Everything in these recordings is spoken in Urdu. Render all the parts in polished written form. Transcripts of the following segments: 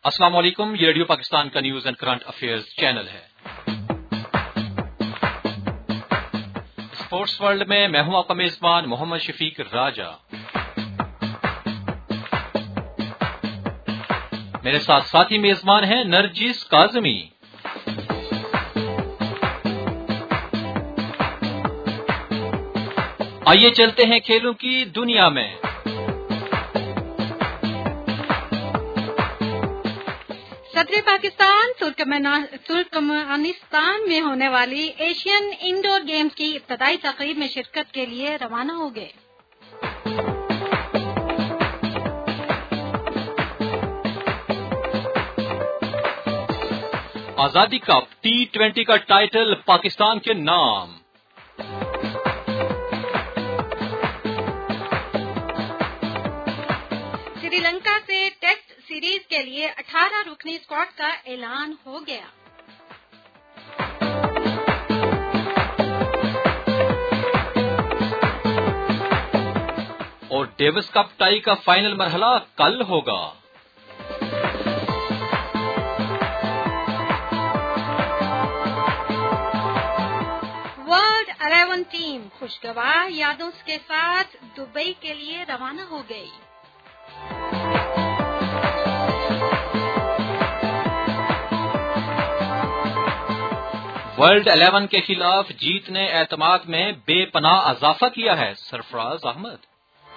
السلام علیکم، یہ ریڈیو پاکستان کا news and current affairs channel ہے۔ اسپورٹس ورلڈ میں میں ہوں آپ کا میزبان محمد شفیق راجہ۔ میرے ساتھ ساتھی میزبان ہیں نرجس کاظمی۔ آئیے چلتے ہیں کھیلوں کی دنیا میں۔ صدر پاکستان ترکمانستان میں ہونے والی ایشین انڈور گیمز کی ابتدائی تقریب میں شرکت کے لیے روانہ ہو گئے۔ آزادی کپ T20 کا ٹائٹل پاکستان کے نام۔ سری لنکا سے ٹیسٹ سیریز کے لیے 18 رکنی اسکواڈ کا اعلان ہو گیا۔ اور ڈیوس کپ ٹائی کا فائنل مرحلہ کل ہوگا۔ ورلڈ 11 ٹیم خوشگوار یادوں کے ساتھ دبئی کے لیے روانہ ہو گئی۔ ورلڈ 11 کے خلاف جیت نے اعتماد میں بے پناہ اضافہ کیا ہے، سرفراز احمد۔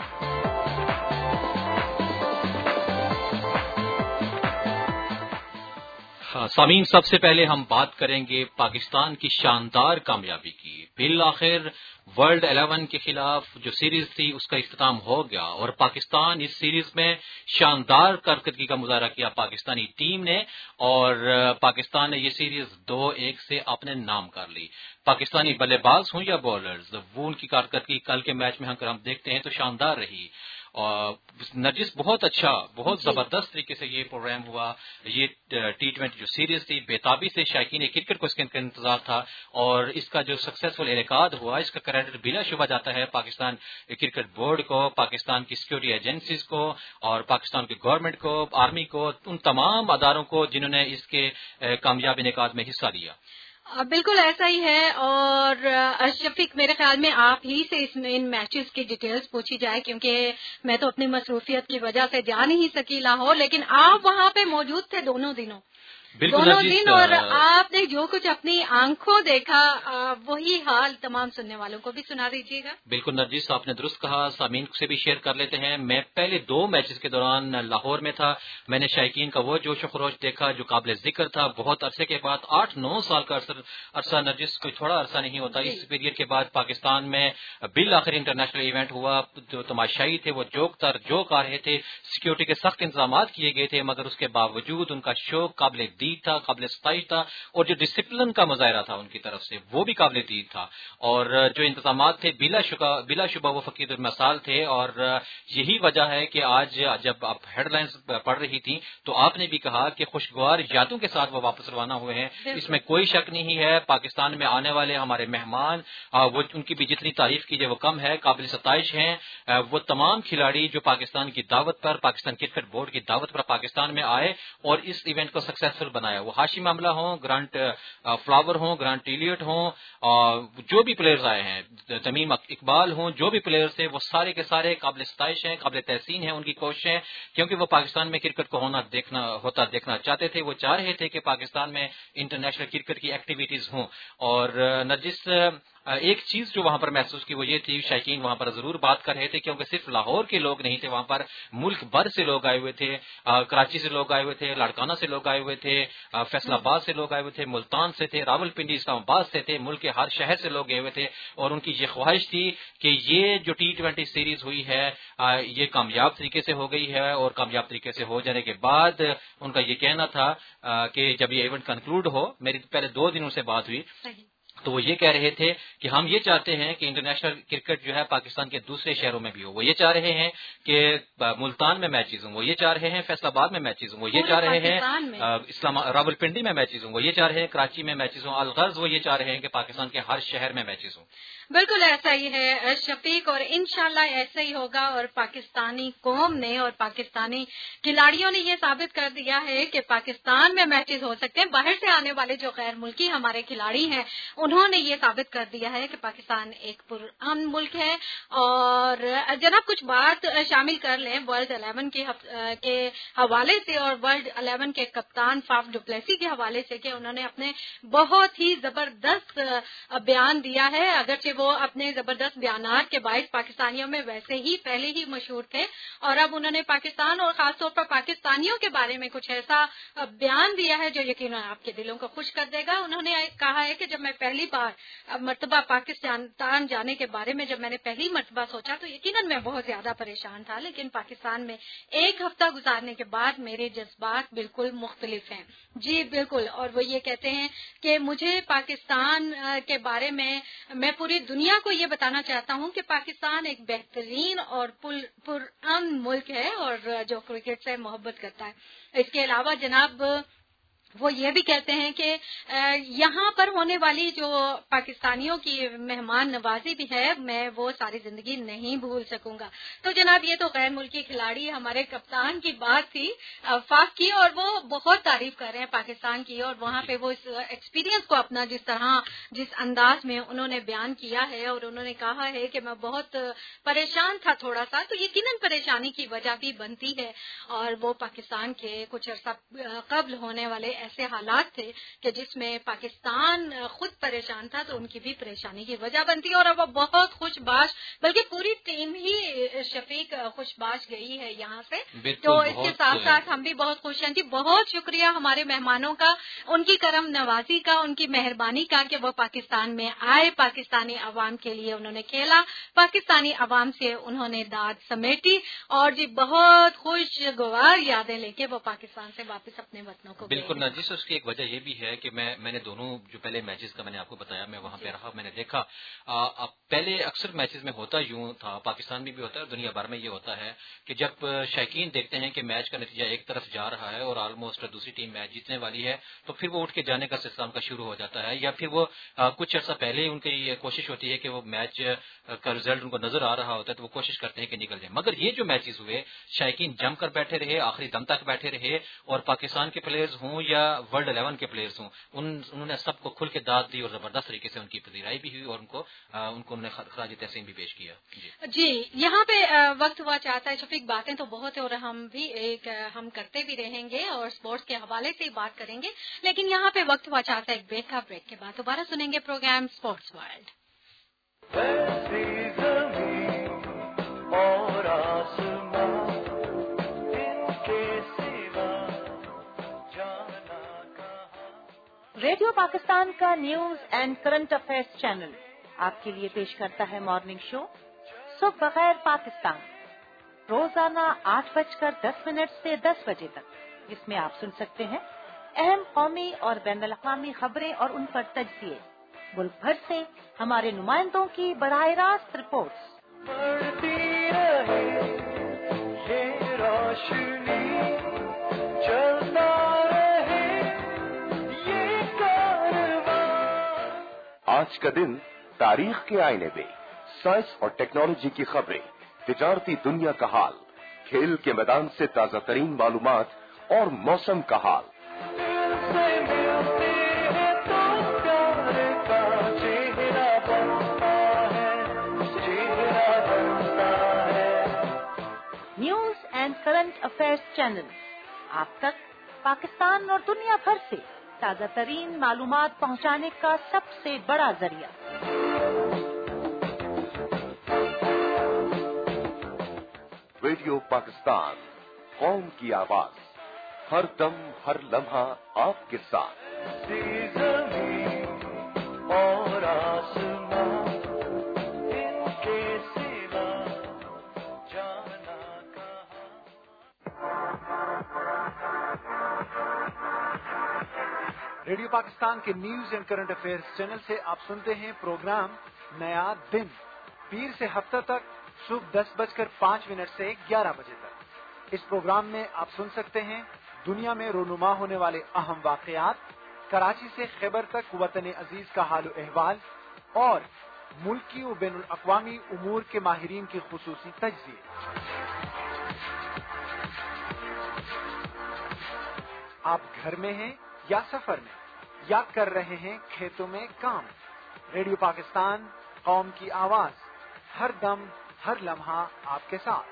سامعین، سب سے پہلے ہم بات کریں گے پاکستان کی شاندار کامیابی کی۔ بالآخر ورلڈ 11 کے خلاف جو سیریز تھی اس کا اختتام ہو گیا اور پاکستان اس سیریز میں شاندار کارکردگی کا مظاہرہ کیا پاکستانی ٹیم نے، اور پاکستان نے یہ سیریز 2-1 سے اپنے نام کر لی۔ پاکستانی بلے باز ہوں یا بولرز، وہ ان کی کارکردگی کل کے میچ میں اگر ہم دیکھتے ہیں تو شاندار رہی۔ اور نرجس، بہت اچھا، بہت زبردست طریقے سے یہ پروگرام ہوا۔ یہ T20 جو سیریز تھی، بےتابی سے شائقین کرکٹ کو اس کے انتظار تھا، اور اس کا جو سکسیسفل انعقاد ہوا اس کا کریڈٹ بلا شبہ جاتا ہے پاکستان کرکٹ بورڈ کو، پاکستان کی سیکورٹی ایجنسیز کو، اور پاکستان کی گورنمنٹ کو، آرمی کو، ان تمام اداروں کو جنہوں نے اس کے کامیاب انعقاد میں حصہ لیا۔ بالکل ایسا ہی ہے، اور شفیق، میرے خیال میں آپ ہی سے ان میچز کی ڈیٹیلز پوچھی جائے، کیونکہ میں تو اپنی مصروفیت کی وجہ سے جا نہیں سکی لاہور، لیکن آپ وہاں پہ موجود تھے دونوں دنوں، دونوں دن، اور آپ نے جو کچھ اپنی آنکھوں دیکھا وہی حال تمام سننے والوں کو بھی سنا دیجیے گا۔ بالکل نرجس، آپ نے درست کہا، سامعین سے بھی شیئر کر لیتے ہیں۔ میں پہلے 2 میچز کے دوران لاہور میں تھا، میں نے شائقین کا وہ جوش و خروش دیکھا جو قابل ذکر تھا۔ بہت عرصے کے بعد 8-9 سال کا عرصہ نرجس کوئی تھوڑا عرصہ نہیں ہوتا، اس پیریڈ کے بعد پاکستان میں بالآخر انٹرنیشنل ایونٹ ہوا۔ جو تماشائی تھے وہ جوک آ رہے تھے، سیکورٹی کے سخت انتظامات کیے گئے تھے، مگر اس کے باوجود ان کا شوق قابل دید تھا، قابل ستائش تھا، اور جو ڈسپلن کا مظاہرہ تھا ان کی طرف سے وہ بھی قابل دید تھا، اور جو انتظامات تھے بلا شبہ وہ فقیر المثال تھے۔ اور یہی وجہ ہے کہ آج جب آپ ہیڈ لائنز پڑھ رہی تھیں تو آپ نے بھی کہا کہ خوشگوار یادوں کے ساتھ وہ واپس روانہ ہوئے ہیں، اس میں کوئی شک نہیں ہے۔ پاکستان میں آنے والے ہمارے مہمان، وہ ان کی بھی جتنی تعریف کیجیے وہ کم ہے، قابل ستائش ہیں۔ وہ تمام کھلاڑی جو پاکستان کی دعوت پر، پاکستان کرکٹ بورڈ کی دعوت پر پاکستان میں آئے اور اس ایونٹ کو سکسیسفل بنایا، وہ ہاشم املہ ہوں، گرانٹ فلاور ہوں، گرانٹ ایلیٹ ہوں، جو بھی پلیئرز آئے ہیں، تمیم اقبال ہوں، جو بھی پلیئرز تھے وہ سارے کے سارے قابل ستائش ہیں، قابل تحسین ہیں ان کی کوششیں، کیونکہ وہ پاکستان میں کرکٹ کو دیکھنا چاہتے تھے۔ وہ چاہ رہے تھے کہ پاکستان میں انٹرنیشنل کرکٹ کی ایکٹیویٹیز ہوں۔ اور نرجس، ایک چیز جو وہاں پر محسوس کی وہ یہ تھی، شائقین وہاں پر ضرور بات کر رہے تھے، کیونکہ صرف لاہور کے لوگ نہیں تھے وہاں پر، ملک بھر سے لوگ آئے ہوئے تھے، کراچی سے لوگ آئے ہوئے تھے، لاڑکانہ سے لوگ آئے ہوئے تھے، فیصل آباد سے لوگ آئے ہوئے تھے، ملتان سے تھے، راول پنڈی، اسلام آباد سے تھے، ملک کے ہر شہر سے لوگ گئے ہوئے تھے، اور ان کی یہ خواہش تھی کہ یہ جو T20 سیریز ہوئی ہے یہ کامیاب طریقے سے ہو گئی ہے، اور کامیاب طریقے سے ہو جانے کے بعد ان کا یہ کہنا تھا کہ جب یہ ایونٹ کنکلوڈ ہو، میری پہلے 2 دنوں سے بات ہوئی تو وہ یہ کہہ رہے تھے کہ ہم یہ چاہتے ہیں کہ انٹرنیشنل کرکٹ جو ہے پاکستان کے دوسرے شہروں میں بھی ہو. وہ یہ چاہ رہے ہیں کہ ملتان میں میچز ہوں, وہ یہ چاہ رہے ہیں فیصل آباد میں میچز ہوں, وہ یہ چاہ رہے ہیں راولپنڈی میں میچز ہوں, وہ یہ چاہ رہے ہیں کراچی میں میچز ہوں, الغرض وہ یہ چاہ رہے ہیں کہ پاکستان کے ہر شہر میں میچز ہوں. بالکل ایسا ہی ہے شفیق, اور انشاءاللہ ایسا ہی ہوگا. اور پاکستانی قوم نے اور پاکستانی کھلاڑیوں نے یہ ثابت کر دیا ہے کہ پاکستان میں میچز ہو سکتے ہیں. باہر سے آنے والے جو غیر ملکی ہمارے کھلاڑی ہیں انہوں نے یہ ثابت کر دیا ہے کہ پاکستان ایک پرامن ملک ہے. اور جناب کچھ بات شامل کر لیں ورلڈ 11 کے حوالے سے اور ورلڈ 11 کے کپتان فاف ڈوپلیسی کے حوالے سے کہ انہوں نے اپنے بہت ہی زبردست بیان دیا ہے. اگرچہ وہ اپنے زبردست بیانات کے باعث پاکستانیوں میں ویسے ہی پہلے ہی مشہور تھے, اور اب انہوں نے پاکستان اور خاص طور پر پاکستانیوں کے بارے میں کچھ ایسا بیان دیا ہے جو یقیناً آپ کے دلوں کو خوش کر دے گا. انہوں نے کہا ہے کہ جب میں پہلی مرتبہ پاکستان جانے کے بارے میں جب میں نے پہلی مرتبہ سوچا تو یقیناً میں بہت زیادہ پریشان تھا, لیکن پاکستان میں ایک ہفتہ گزارنے کے بعد میرے جذبات بالکل مختلف ہیں. جی بالکل, اور وہ یہ کہتے ہیں کہ مجھے پاکستان کے بارے میں پوری دنیا کو یہ بتانا چاہتا ہوں کہ پاکستان ایک بہترین اور پرامن ملک ہے اور جو کرکٹ سے محبت کرتا ہے. اس کے علاوہ جناب وہ یہ بھی کہتے ہیں کہ یہاں پر ہونے والی جو پاکستانیوں کی مہمان نوازی بھی ہے میں وہ ساری زندگی نہیں بھول سکوں گا. تو جناب یہ تو غیر ملکی کھلاڑی ہمارے کپتان کی بات تھی فاف کی, اور وہ بہت تعریف کر رہے ہیں پاکستان کی, اور وہاں پہ وہ اس ایکسپیرینس کو اپنا جس انداز میں انہوں نے بیان کیا ہے, اور انہوں نے کہا ہے کہ میں بہت پریشان تھا تھوڑا سا, تو یقیناً پریشانی کی وجہ بھی بنتی ہے. اور وہ پاکستان کے کچھ عرصہ قبل ہونے والے ایسے حالات تھے کہ جس میں پاکستان خود پریشان تھا, تو ان کی بھی پریشانی کی وجہ بنتی ہے. اور اب وہ بہت خوش باش, بلکہ پوری ٹیم ہی شفیق خوش باش گئی ہے یہاں سے. تو اس کے ساتھ ساتھ ہم بھی بہت خوش ہیں. جی بہت شکریہ ہمارے مہمانوں کا, ان کی کرم نوازی کا, ان کی مہربانی کا کہ وہ پاکستان میں آئے, پاکستانی عوام کے لیے انہوں نے کھیلا, پاکستانی عوام سے انہوں نے داد سمیٹی, اور جی بہت خوشگوار یادیں لے کے وہ پاکستان سے واپس اپنے وطنوں کو بالکل نرجس. اس کی ایک وجہ یہ بھی ہے کہ میں نے دونوں جو پہلے میچز کا میں نے آپ کو بتایا, میں وہاں پہ رہا, میں نے دیکھا پہلے اکثر میچز میں ہوتا یوں تھا, پاکستان میں بھی ہوتا ہے, دنیا بھر میں یہ ہوتا ہے کہ جب شائقین دیکھتے ہیں کہ میچ کا نتیجہ ایک طرف جا رہا ہے اور آلموسٹ دوسری ٹیم میچ جیتنے والی ہے, تو پھر وہ اٹھ کے جانے کا سلسلہ کا شروع ہو جاتا ہے, یا پھر وہ کچھ عرصہ پہلے ہی ان کی یہ کوشش ہوتی ہے کہ وہ میچ کا رزلٹ ان کو نظر آ رہا ہوتا ہے تو وہ کوشش کرتے ہیں کہ نکل جائیں. مگر یہ جو میچز ہوئے شائقین جم کر بیٹھے رہے, آخری دم تک بیٹھے رہے, اور پاکستان کے پلیئرز ہوں یا ورلڈ 11 کے پلیئرز ہوں, انہوں نے سب کو کھل کے داد دی اور زبردست طریقے سے ان کی پذیرائی بھی ہوئی, اور ان کو انہوں نے خراج تحسین بھی پیش کیا. جی یہاں پہ وقت ہوا چاہتا ہے شفیق, باتیں تو بہت ہیں اور ہم کرتے بھی رہیں گے اور اسپورٹس کے حوالے سے ہی بات کریں گے, لیکن یہاں پہ وقت ہوا چاہتا ہے ایک بریک کے بعد دوبارہ سنیں گے program sports world. Radio Pakistan کا news and current affairs channel آپ کے لیے پیش کرتا ہے مارننگ شو صبح بخیر پاکستان, روزانہ 8:10 سے 10 بجے تک, جس میں آپ سن سکتے ہیں اہم قومی اور بین الاقوامی خبریں اور ان پر تجزیے, ملک بھر سے ہمارے نمائندوں کی براہ راست رپورٹس. آج کا دن تاریخ کے آئینے میں سائنس اور ٹیکنالوجی کی خبریں, تجارتی دنیا کا حال, کھیل کے میدان سے تازہ ترین معلومات اور موسم کا حال. News and current affairs channel آپ تک پاکستان اور دنیا بھر سے تازہ ترین معلومات پہنچانے کا سب سے بڑا ذریعہ. ریڈیو پاکستان, قوم کی آواز, ہر دم ہر لمحہ آپ کے ساتھ. اور آسمان ان کے سوا جانا کہاں. ریڈیو پاکستان کے news and current affairs channel سے آپ سنتے ہیں پروگرام نیا دن، پیر سے ہفتہ تک صبح 10:05 سے 11 بجے تک۔ اس پروگرام میں آپ سن سکتے ہیں دنیا میں رونما ہونے والے اہم واقعات، کراچی سے خیبر تک وطن عزیز کا حال و احوال اور ملکی و بین الاقوامی امور کے ماہرین کی خصوصی تجزیے۔ آپ گھر میں ہیں یا سفر میں یا کر رہے ہیں کھیتوں میں کام، ریڈیو پاکستان قوم کی آواز، ہر دم ہر لمحہ آپ کے ساتھ۔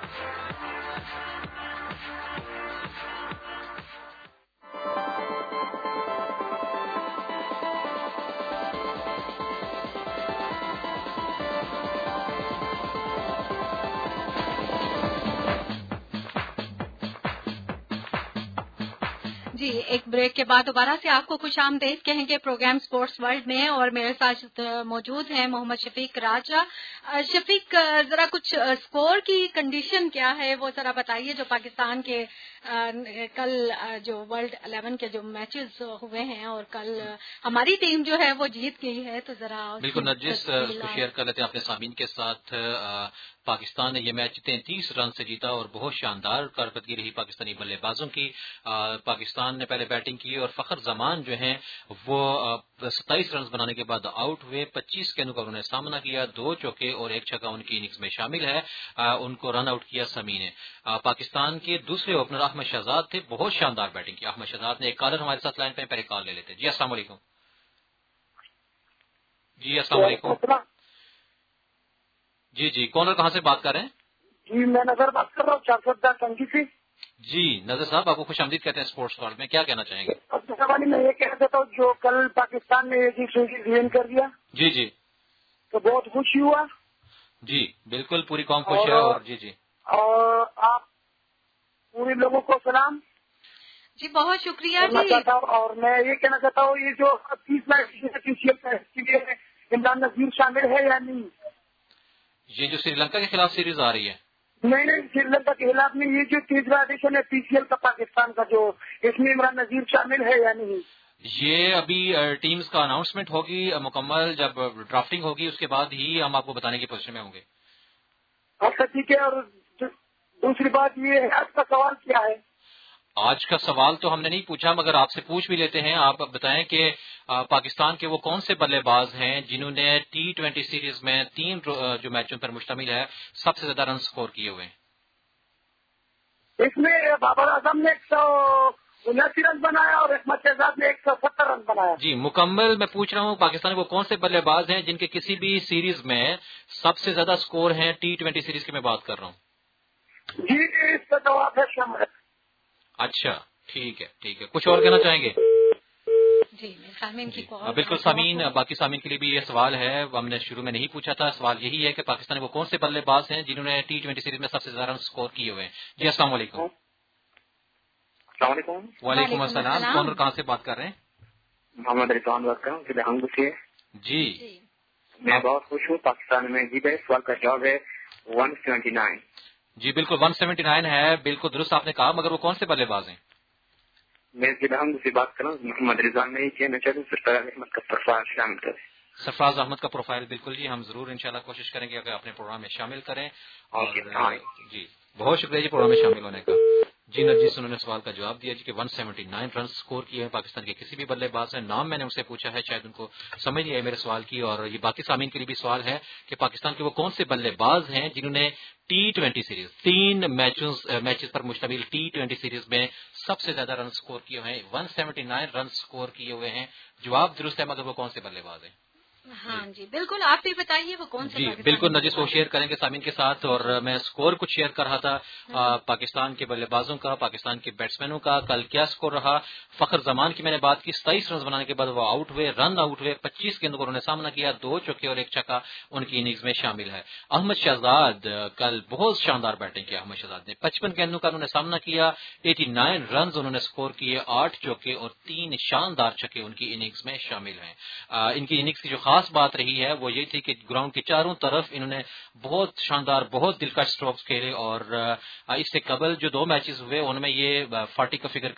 جی، ایک بریک کے بعد دوبارہ سے آپ کو خوش آمدید کہیں گے پروگرام سپورٹس ورلڈ میں، اور میرے ساتھ موجود ہیں محمد شفیق راجہ۔ شفیق، ذرا کچھ اسکور کی کنڈیشن کیا ہے وہ ذرا بتائیے، جو پاکستان کے کل جو ورلڈ 11 کے جو میچز ہوئے ہیں اور کل ہماری ٹیم جو ہے وہ جیت گئی ہے، تو ذرا بالکل نرجس کو شیئر کر لیتے ہیں اپنے سامعین کے ساتھ۔ پاکستان نے یہ میچ 33 رن سے جیتا اور بہت شاندار کارکردگی رہی پاکستانی بلے بازوں کی۔ پاکستان نے پہلے بیٹنگ کی اور فخر زمان جو ہیں وہ 27 رنز بنانے کے بعد آؤٹ ہوئے۔ 25 گیندوں کا انہوں نے سامنا کیا، 2 چوکے اور 1 چھکا ان کی اننگز میں شامل ہے۔ ان کو رن آؤٹ کیا سمی نے۔ پاکستان کے دوسرے اوپنر احمد شہزاد تھے، بہت شاندار بیٹنگ کی احمد شہزاد نے۔ ایک کالر ہمارے ساتھ لائن پہ، پہلے کال لے لیتے۔ جی السلام علیکم۔ جی السلام علیکم۔ جی کونر کہاں سے بات کر رہے ہیں؟ جی میں نظر بات کر رہا ہوں 410 ٹنکی سے۔ جی نظر صاحب، آپ کو خوش آمدید کہتے ہیں اسپورٹس ورلڈ میں، کیا کہنا چاہیں گے؟ سوال میں یہ کہنا چاہتا ہوں جو کل پاکستان نے ایک ہی سیریز وین کر دیا، جی تو بہت خوشی ہوا۔ جی بالکل، پوری قوم خوش ہے۔ اور جی اور آپ پورے لوگوں کو سلام جی، بہت شکریہ کرنا جی۔ چاہتا ہوں۔ اور میں یہ کہنا چاہتا ہوں یہ جو 30 میچ عمران نذیر شامل ہے یا نہیں؟ یہ جو سری لنکا کے خلاف سیریز آ رہی ہے؟ نہیں، سری لنکا کے خلاف نہیں، یہ جو 30واں ایڈیشن ہے PCL کا پاکستان کا، جو اس میں عمران نذیر شامل ہے یا نہیں؟ یہ ابھی ٹیمز کا اناؤنسمنٹ ہوگی مکمل، جب ڈرافٹنگ ہوگی اس کے بعد ہی ہم آپ کو بتانے کی پوزیشن میں ہوں گے۔ اچھا ٹھیک ہے۔ اور دوسری بات یہ ہے، آج کا سوال کیا ہے؟ آج کا سوال تو ہم نے نہیں پوچھا، مگر آپ سے پوچھ بھی لیتے ہیں۔ آپ بتائیں کہ پاکستان کے وہ کون سے بلے باز ہیں جنہوں نے T20 سیریز میں 3 جو میچوں پر مشتمل ہے سب سے زیادہ رن سکور کیے ہوئے ہیں؟ اس میں بابر اعظم نے 179 رن بنایا اور احمد شہزاد نے 170 رن بنایا۔ جی مکمل میں پوچھ رہا ہوں پاکستان کے وہ کون سے بلے باز ہیں جن کے کسی بھی سیریز میں سب سے زیادہ سکور ہیں T20 سیریز کی میں بات کر رہا ہوں۔ جی اس کا جواب ہے شمر۔ اچھا ٹھیک ہے، کچھ اور کہنا چاہیں گے؟ جی سامعین کی بالکل سامعین، باقی سامعین کے لیے بھی یہ سوال ہے، ہم نے شروع میں نہیں پوچھا تھا۔ سوال یہی ہے کہ پاکستان کے وہ کون سے بلے باز ہیں جنہوں نے T20 سیریز میں سب سے زیادہ رن سکور کیے ہوئے ہیں؟ جی السلام علیکم۔ السلام علیکم۔ وعلیکم السلام۔ کون اور کہاں سے بات کر رہے ہیں؟ محمد رضوان بات کر رہا ہوں دہنگ سے۔ جی میں بہت خوش ہوں پاکستان میں جیت ہے۔ سوال کا جواب ہے 179۔ جی بالکل 179 ہے، بالکل درست آپ نے کہا، مگر وہ کون سے بلے باز ہیں؟ میں دہنگ سے بات کر رہا ہوں۔ محمد رضوان میں یہ کہنا چاہتا ہوں سرفراز احمد کا پروفائل شامل کریں۔ سرفراز احمد کا پروفائل بالکل جی، ہم ضرور انشاءاللہ کوشش کریں گے اگر اپنے پروگرام میں شامل کریں۔ اور جی بہت شکریہ جی پروگرام میں شامل ہونے کا۔ جی نرجس انہوں نے سوال کا جواب دیا جی کہ 179 رن سکور کیے ہیں پاکستان کے کسی بھی بلے باز ہیں۔ نام میں نے ان سے پوچھا ہے، شاید ان کو سمجھ نہیں آئی میرے سوال کی، اور یہ باقی سامعین کے لیے بھی سوال ہے کہ پاکستان کے وہ کون سے بلے باز ہیں جنہوں نے T20 سیریز 3 میچز پر مشتمل T20 سیریز میں سب سے زیادہ رن سکور کیے ہوئے ہیں۔ 179 رن سکور کیے ہوئے ہیں۔ جواب درست ہے، مگر وہ کون سے بلے باز ہیں؟ ہاں جی بالکل، آپ بھی بتائیے وہ کون سے؟ جی بالکل نرجس وہ شیئر کریں گے سامعین کے ساتھ، اور میں سکور کچھ شیئر کر رہا تھا پاکستان کے بلے بازوں کا، پاکستان کے بیٹسمینوں کا کل کیا سکور رہا۔ فخر زمان کی میں نے بات کی، 27 رنز بنانے کے بعد وہ آؤٹ ہوئے، 25 گیندوں کو انہوں نے سامنا کیا، 2 چوکے اور 1 چھکا ان کی اننگز میں شامل ہے۔ احمد شہزاد کل بہت شاندار بیٹنگ کی احمد شہزاد نے، 55 گیندوں کا انہوں نے سامنا کیا، 89 رنز انہوں نے سکور کیے، 8 چوکے اور 3 شاندار چھکے ان کی اننگز میں شامل ہیں۔ ان کی اننگز کی جو خاص بات رہی ہے وہ یہ تھی کہ گراؤنڈ کے چاروں طرف انہوں نے بہت شاندار بہت دلکش اسٹروکس کھیلے اور اس سے قبل جو 2 میچز ہوئے ان میں یہ 40 کا فگر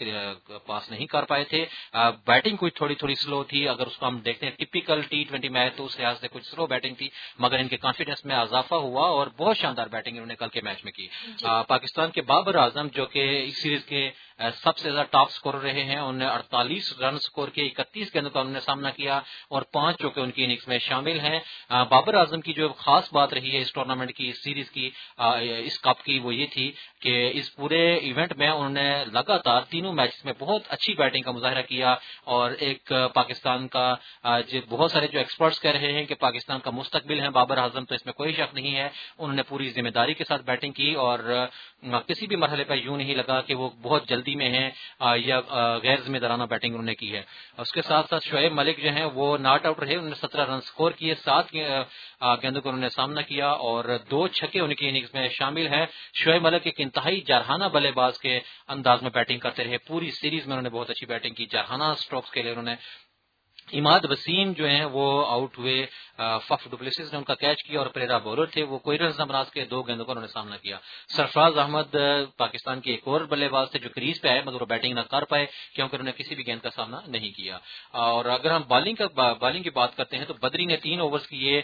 پاس نہیں کر پائے تھے. بیٹنگ کچھ تھوڑی سلو تھی, اگر اس کو ہم دیکھتے ہیں ٹپیکل T20 میچ تو اس لحاظ سے کچھ سلو بیٹنگ تھی, مگر ان کے کانفیڈنس میں اضافہ ہوا اور بہت شاندار بیٹنگ انہوں نے کل کے میچ میں کی. پاکستان کے بابر اعظم جو کہ اس سیریز کے سب سے زیادہ ٹاپ اسکورر رہے ہیں, انہوں نے 48 رن سکور کیے, 31 گیندوں کا انہوں نے سامنا کیا اور 5 چوکے ان کی اننگز میں شامل ہیں. بابر اعظم کی جو خاص بات رہی ہے اس ٹورنامنٹ کی, اس سیریز کی, اس کپ کی, وہ یہ تھی کہ اس پورے ایونٹ میں انہوں نے لگاتار تینوں میچز میں بہت اچھی بیٹنگ کا مظاہرہ کیا اور ایک پاکستان کا بہت سارے جو ایکسپرٹس کہہ رہے ہیں کہ پاکستان کا مستقبل ہے بابر اعظم, تو اس میں کوئی شک نہیں ہے. انہوں نے پوری ذمہ داری کے ساتھ بیٹنگ کی اور کسی بھی مرحلے پر یوں نہیں لگا کہ وہ بہت جلدی میں ہیں یا غیر ذمہ دارانہ بیٹنگ انہوں نے کی ہے. اس کے ساتھ ساتھ شعیب ملک جو ہیں وہ ناٹ آؤٹ رہے, انہوں نے 17 رن سکور کیے, 7 گیندوں کو انہوں نے سامنا کیا اور 2 چھکے ان کی اننگز میں شامل ہیں. شعیب ملک ایک انتہائی جارحانہ بلے باز کے انداز میں بیٹنگ کرتے رہے, پوری سیریز میں انہوں نے بہت اچھی بیٹنگ کی, جارحانہ اسٹروکس کے لیے انہوں نے. اماد وسیم جو ہیں وہ آؤٹ ہوئے, فف ڈوپلیسس نے ان کا کیچ کیا اور پریرا بولر تھے, وہ کوئی رنز نمراز کے 2 گیندوں کا انہوں نے سامنا کیا. سرفراز احمد پاکستان کے ایک اور بلے باز تھے جو کریز پہ آئے مگر وہ بیٹنگ نہ کر پائے کیونکہ انہوں نے کسی بھی گیند کا سامنا نہیں کیا. اور اگر ہم بالنگ کی بات کرتے ہیں تو بدری نے 3 اوورز کیے,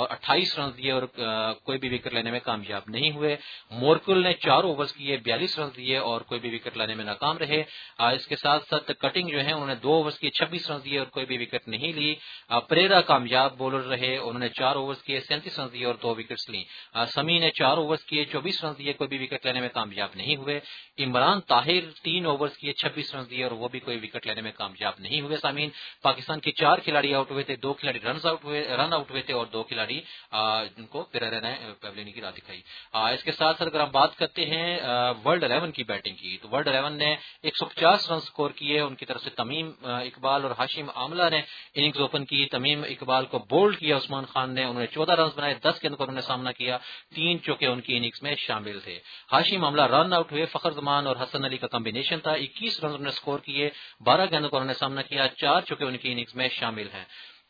28 رنز دیے اور کوئی بھی وکٹ لینے میں کامیاب نہیں ہوئے. مورکل نے 4 اوورز کیے, 42 رنز دیے اور کوئی بھی وکٹ لینے میں ناکام رہے. اس کے ساتھ ساتھ کٹنگ جو ہے انہوں نے 2 اوورز کیے, 26 رنز دیے اور کوئی بھی وکٹ نہیں لی. پریرا کامیاب بولر رہے, انہوں نے 4 اوورز کیے, 37 رنز دیے اور 2 وکٹس لی. سمی نے 4 اوورز کیے, 24 رنز دیے, کوئی بھی وکٹ لینے میں کامیاب نہیں ہوئے. عمران طاہر 3 اوورز کیے, 26 رنز دیے اور وہ بھی کوئی وکٹ لینے میں کامیاب نہیں ہوئے. سامعین, پاکستان کے 4 کھلاڑی آؤٹ ہوئے تھے, 2 کھلاڑی رن آؤٹ ہوئے تھے اور 2 کھلاڑی جن کو پریرا نے پیولین کی راہ دکھائی. اس کے ساتھ ساتھ اگر ہم بات کرتے ہیں ورلڈ 11 کی بیٹنگ کی تو ورلڈ 11 نے 150 رن سکور کیے. ان کی طرف سے تمیم اقبال اور ہاشم عاملہ نے اننگز اوپن کی. تمیم اقبال کو بولڈ کیا عثمان خان نے, انہوں نے 14 رنز بنائے, 10 گیندوں کا انہوں نے سامنا کیا, 3 چوکے ان کی اننگز میں شامل تھے. ہاشم عاملہ رن آؤٹ ہوئے, فخر زمان اور حسن علی کا کمبینیشن تھا, 21 رنز انہوں نے سکور کیے, 12 گیندوں کا انہوں نے سامنا کیا, 4 چوکے ان کی اننگز میں شامل ہیں.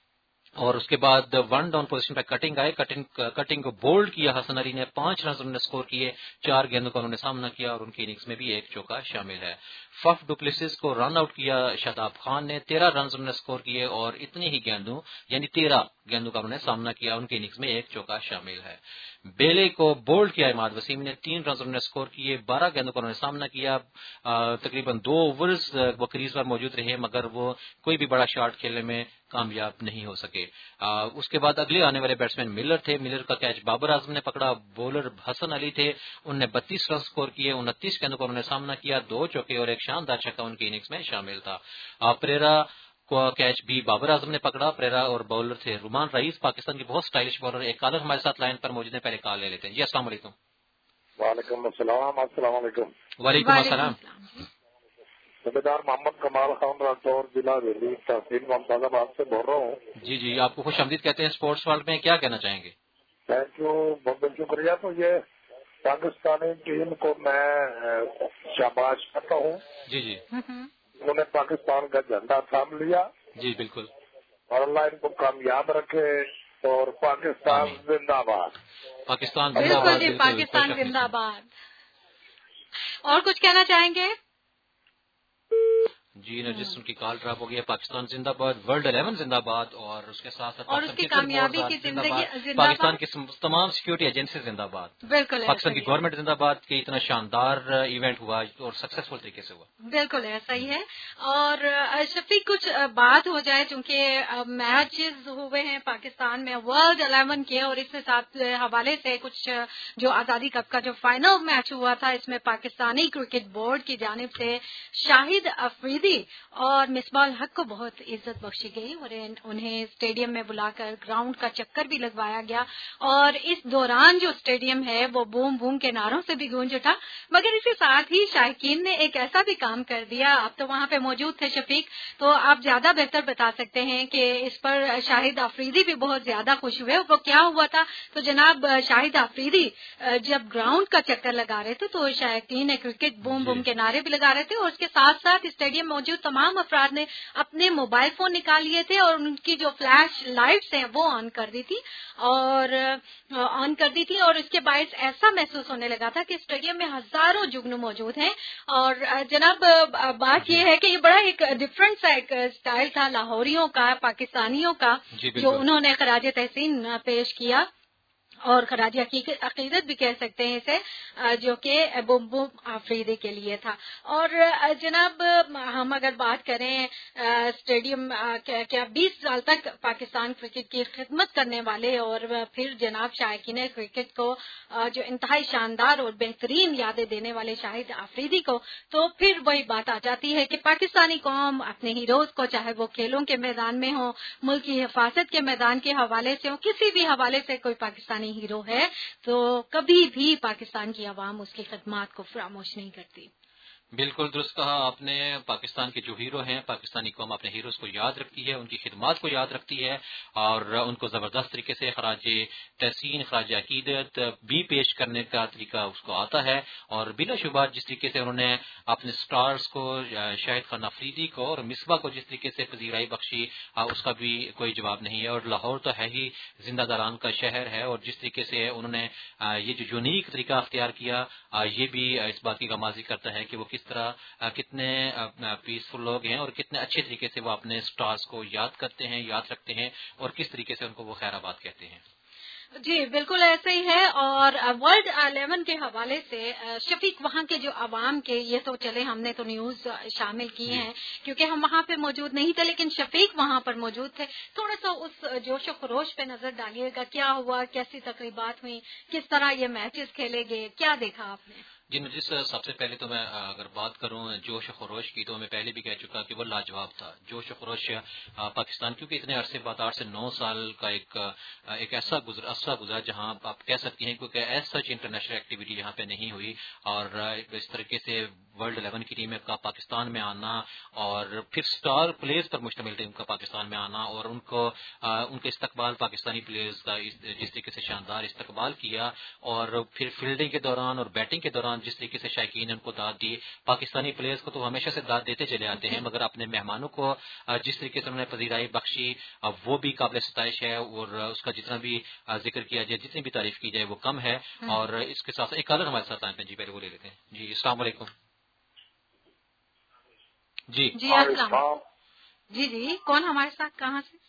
اور اس کے بعد 1 ڈاؤن پوزیشن پہ کٹنگ آئے, کٹنگ کو بولڈ کیا حسن علی نے, 5 رنز انہوں نے سکور کیے, 4 گیندوں کا انہوں نے سامنا کیا اور ان کی اننگز میں بھی 1 چوکا شامل ہے. فف ڈوپلیسس کو رن آؤٹ کیا شاداب خان نے, 13 رنز انہوں نے سکور کیے اور اتنی ہی گیندوں یعنی 13 گیندوں کا انہوں نے سامنا کیا, ان کی اننگز میں 1 چوکا شامل ہے. بیلے کو بولڈ کیا اماد وسیم نے, 3 رنز انہوں نے سکور کیے, 12 گیندوں کا انہوں نے سامنا کیا. تقریباً 2 اوورز وہ کریز پر موجود رہے مگر وہ کوئی بھی بڑا شاٹ کھیلنے میں کامیاب نہیں ہو سکے. اس کے بعد اگلے آنے والے بیٹسمین ملر تھے, ملر کا کیچ بابر اعظم نے پکڑا. بولر حسن علی تھے, انہوں نے 32 رن سکور کیے, 29 گیندوں کو انہوں نے سامنا کیا, 2 چوکے اور 1 شاندار چھکا ان کی اننگز میں شامل تھا. پریرا کو کیچ بھی بابر اعظم نے پکڑا. پریرا اور بولر تھے رومان رئیس, پاکستان کی بہت سٹائلش بولر. ایک کالر ہمارے ساتھ لائن پر موجود ہے, پہلے کال لے لیتے ہیں. جی السلام علیکم. وعلیکم السلام. السلام علیکم. وعلیکم السلام. صوبیدار محمد کمال خان راٹھور, ضلع ریلی تحصیل ممتاز آباد سے بول رہا ہوں. جی آپ کو خوش آمدید کہتے ہیں اسپورٹس ورلڈ میں, کیا کہنا چاہیں گے؟ تھینک یو, بہت بہت شکریہ. تو یہ پاکستانی ٹیم کو میں شاباش کرتا ہوں. جی انہوں نے پاکستان کا جھنڈا تھام لیا. جی بالکل, اور اللہ ان کو کامیاب رکھے اور پاکستان زندہ باد. پاکستان بالکل جی, پاکستان زندہ باد. اور کچھ کہنا چاہیں گے؟ جی جس ان کی کال ڈراپ ہو گئی ہے. پاکستان زندہ باد, ورلڈ 11 زندہ باد اور اس کے ساتھ اور اس کی کامیابی کی زندگی, پاکستان کی تمام سیکورٹی ایجنسی زندہ باد. بالکل, پاکستان کی گورنمنٹ زندہ باد کہ اتنا شاندار ایونٹ ہوا اور سکسیسفل طریقے سے ہوا. بالکل ایسا ہی ہے. اور شفیق کچھ بات ہو جائے, چونکہ میچز ہوئے ہیں پاکستان میں ورلڈ 11 کے, اور اس کے ساتھ حوالے سے کچھ جو آزادی کپ کا جو فائنل میچ ہوا تھا, اس میں پاکستانی کرکٹ بورڈ کی جانب سے شاہد افریدی اور مصباح الحق کو بہت عزت بخشی گئی اور انہیں اسٹیڈیم میں بلا کر گراؤنڈ کا چکر بھی لگوایا گیا. اور اس دوران جو اسٹیڈیم ہے وہ بوم بوم کے نعروں سے بھی گونج اٹھا. مگر اس کے ساتھ ہی شائقین نے ایک ایسا بھی کام کر دیا, آپ تو وہاں پہ موجود تھے شفیق, تو آپ زیادہ بہتر بتا سکتے ہیں کہ اس پر شاہد افریدی بھی بہت زیادہ خوش ہوئے. وہ کیا ہوا تھا, تو جناب شاہد افریدی جب گراؤنڈ کا چکر لگا رہے تھے تو شائقین کرکٹ بوم بوم کے نعرے بھی لگا رہے تھے, اور اس کے ساتھ ساتھ اسٹیڈیم موجود تمام افراد نے اپنے موبائل فون نکال لیے تھے اور ان کی جو فلیش لائٹس ہیں وہ آن کر دی تھی اور اس کے باعث ایسا محسوس ہونے لگا تھا کہ اسٹیڈیم میں ہزاروں جگنو موجود ہیں. اور جناب بات یہ ہے کہ یہ بڑا ایک ڈفرنٹ سا ایک اسٹائل تھا لاہوریوں کا، پاکستانیوں کا، جو انہوں نے خراج تحسین پیش کیا اور خراج عقیدت بھی کہہ سکتے ہیں اسے، جو کہ بم آفریدی کے لیے تھا. اور جناب ہم اگر بات کریں اسٹیڈیم کیا 20 سال تک پاکستان کرکٹ کی خدمت کرنے والے اور پھر جناب شائقین کرکٹ کو جو انتہائی شاندار اور بہترین یادیں دینے والے شاہد آفریدی کو، تو پھر وہی بات آ جاتی ہے کہ پاکستانی قوم اپنے ہیروز کو، چاہے وہ کھیلوں کے میدان میں ہو، ملک کی حفاظت کے میدان کے حوالے سے ہو، کسی بھی حوالے سے کوئی پاکستانی ہیرو ہے تو کبھی بھی پاکستان کی عوام اس کی خدمات کو فراموش نہیں کرتی. بالکل درست کہا آپ نے. پاکستان کے جو ہیرو ہیں، پاکستانی قوم اپنے ہیروز کو یاد رکھتی ہے، ان کی خدمات کو یاد رکھتی ہے اور ان کو زبردست طریقے سے خراج تحسین، خراج عقیدت بھی پیش کرنے کا طریقہ اس کو آتا ہے. اور بلا شبہ جس طریقے سے انہوں نے اپنے سٹارز کو، شاہد خان آفریدی کو اور مصباح کو جس طریقے سے پذیرائی بخشی، اس کا بھی کوئی جواب نہیں ہے. اور لاہور تو ہے ہی زندہ داران کا شہر ہے، اور جس طریقے سے انہوں نے یہ جو یونیک طریقہ اختیار کیا، یہ بھی اس بات کی غمازی کرتا ہے کہ وہ کس طرح کتنے پیسفل لوگ ہیں اور کتنے اچھے طریقے سے وہ اپنے سٹارز کو یاد کرتے ہیں، یاد رکھتے ہیں اور کس طریقے سے ان کو وہ خیر آباد کہتے ہیں. جی بالکل ایسے ہی ہے. اور ورلڈ 11 کے حوالے سے شفیق وہاں کے جو عوام کے، یہ تو چلے ہم نے تو نیوز شامل کیے ہیں کیونکہ ہم وہاں پہ موجود نہیں تھے، لیکن شفیق وہاں پر موجود تھے. تھوڑا سا اس جوش و خروش پہ نظر ڈالیے گا، کیا ہوا، کیسی تقریبات ہوئی، کس طرح یہ میچز کھیلے گئے، کیا دیکھا آپ نے؟ جی نرجس، سب سے پہلے تو میں اگر بات کروں جوش و خروش کی، تو میں پہلے بھی کہہ چکا کہ وہ لاجواب تھا. جوش و خروش پاکستان، کیونکہ اتنے عرصے بعد 8 سے 9 سال کا ایک ایسا گزرا جہاں آپ کہہ سکتی ہیں کیونکہ ایز سچ انٹرنیشنل ایکٹیویٹی یہاں پہ نہیں ہوئی. اور اس طریقے سے ورلڈ 11 کی ٹیم کا پاکستان میں آنا اور پھر سٹار پلیئرز پر مشتمل ٹیم کا پاکستان میں آنا اور ان کا استقبال پاکستانی پلیئرز کا جس طریقے سے شاندار استقبال کیا، اور پھر فیلڈنگ کے دوران اور بیٹنگ کے دوران جس طریقے سے شائقین نے ان کو داد دی. پاکستانی پلیئرز کو تو ہمیشہ سے داد دیتے چلے آتے ہیں، مگر اپنے مہمانوں کو جس طریقے سے انہوں نے پذیرائی بخشی وہ بھی قابل ستائش ہے، اور اس کا جتنا بھی ذکر کیا جائے، جتنی بھی تعریف کی جائے وہ کم ہے. اور اس کے ساتھ ایک کالر ہمارے ساتھ آئے ہیں. جی پہلے وہ لے لیتے ہیں. جی السلام علیکم. جی جی السلام. جی کون ہمارے ساتھ، کہاں سے؟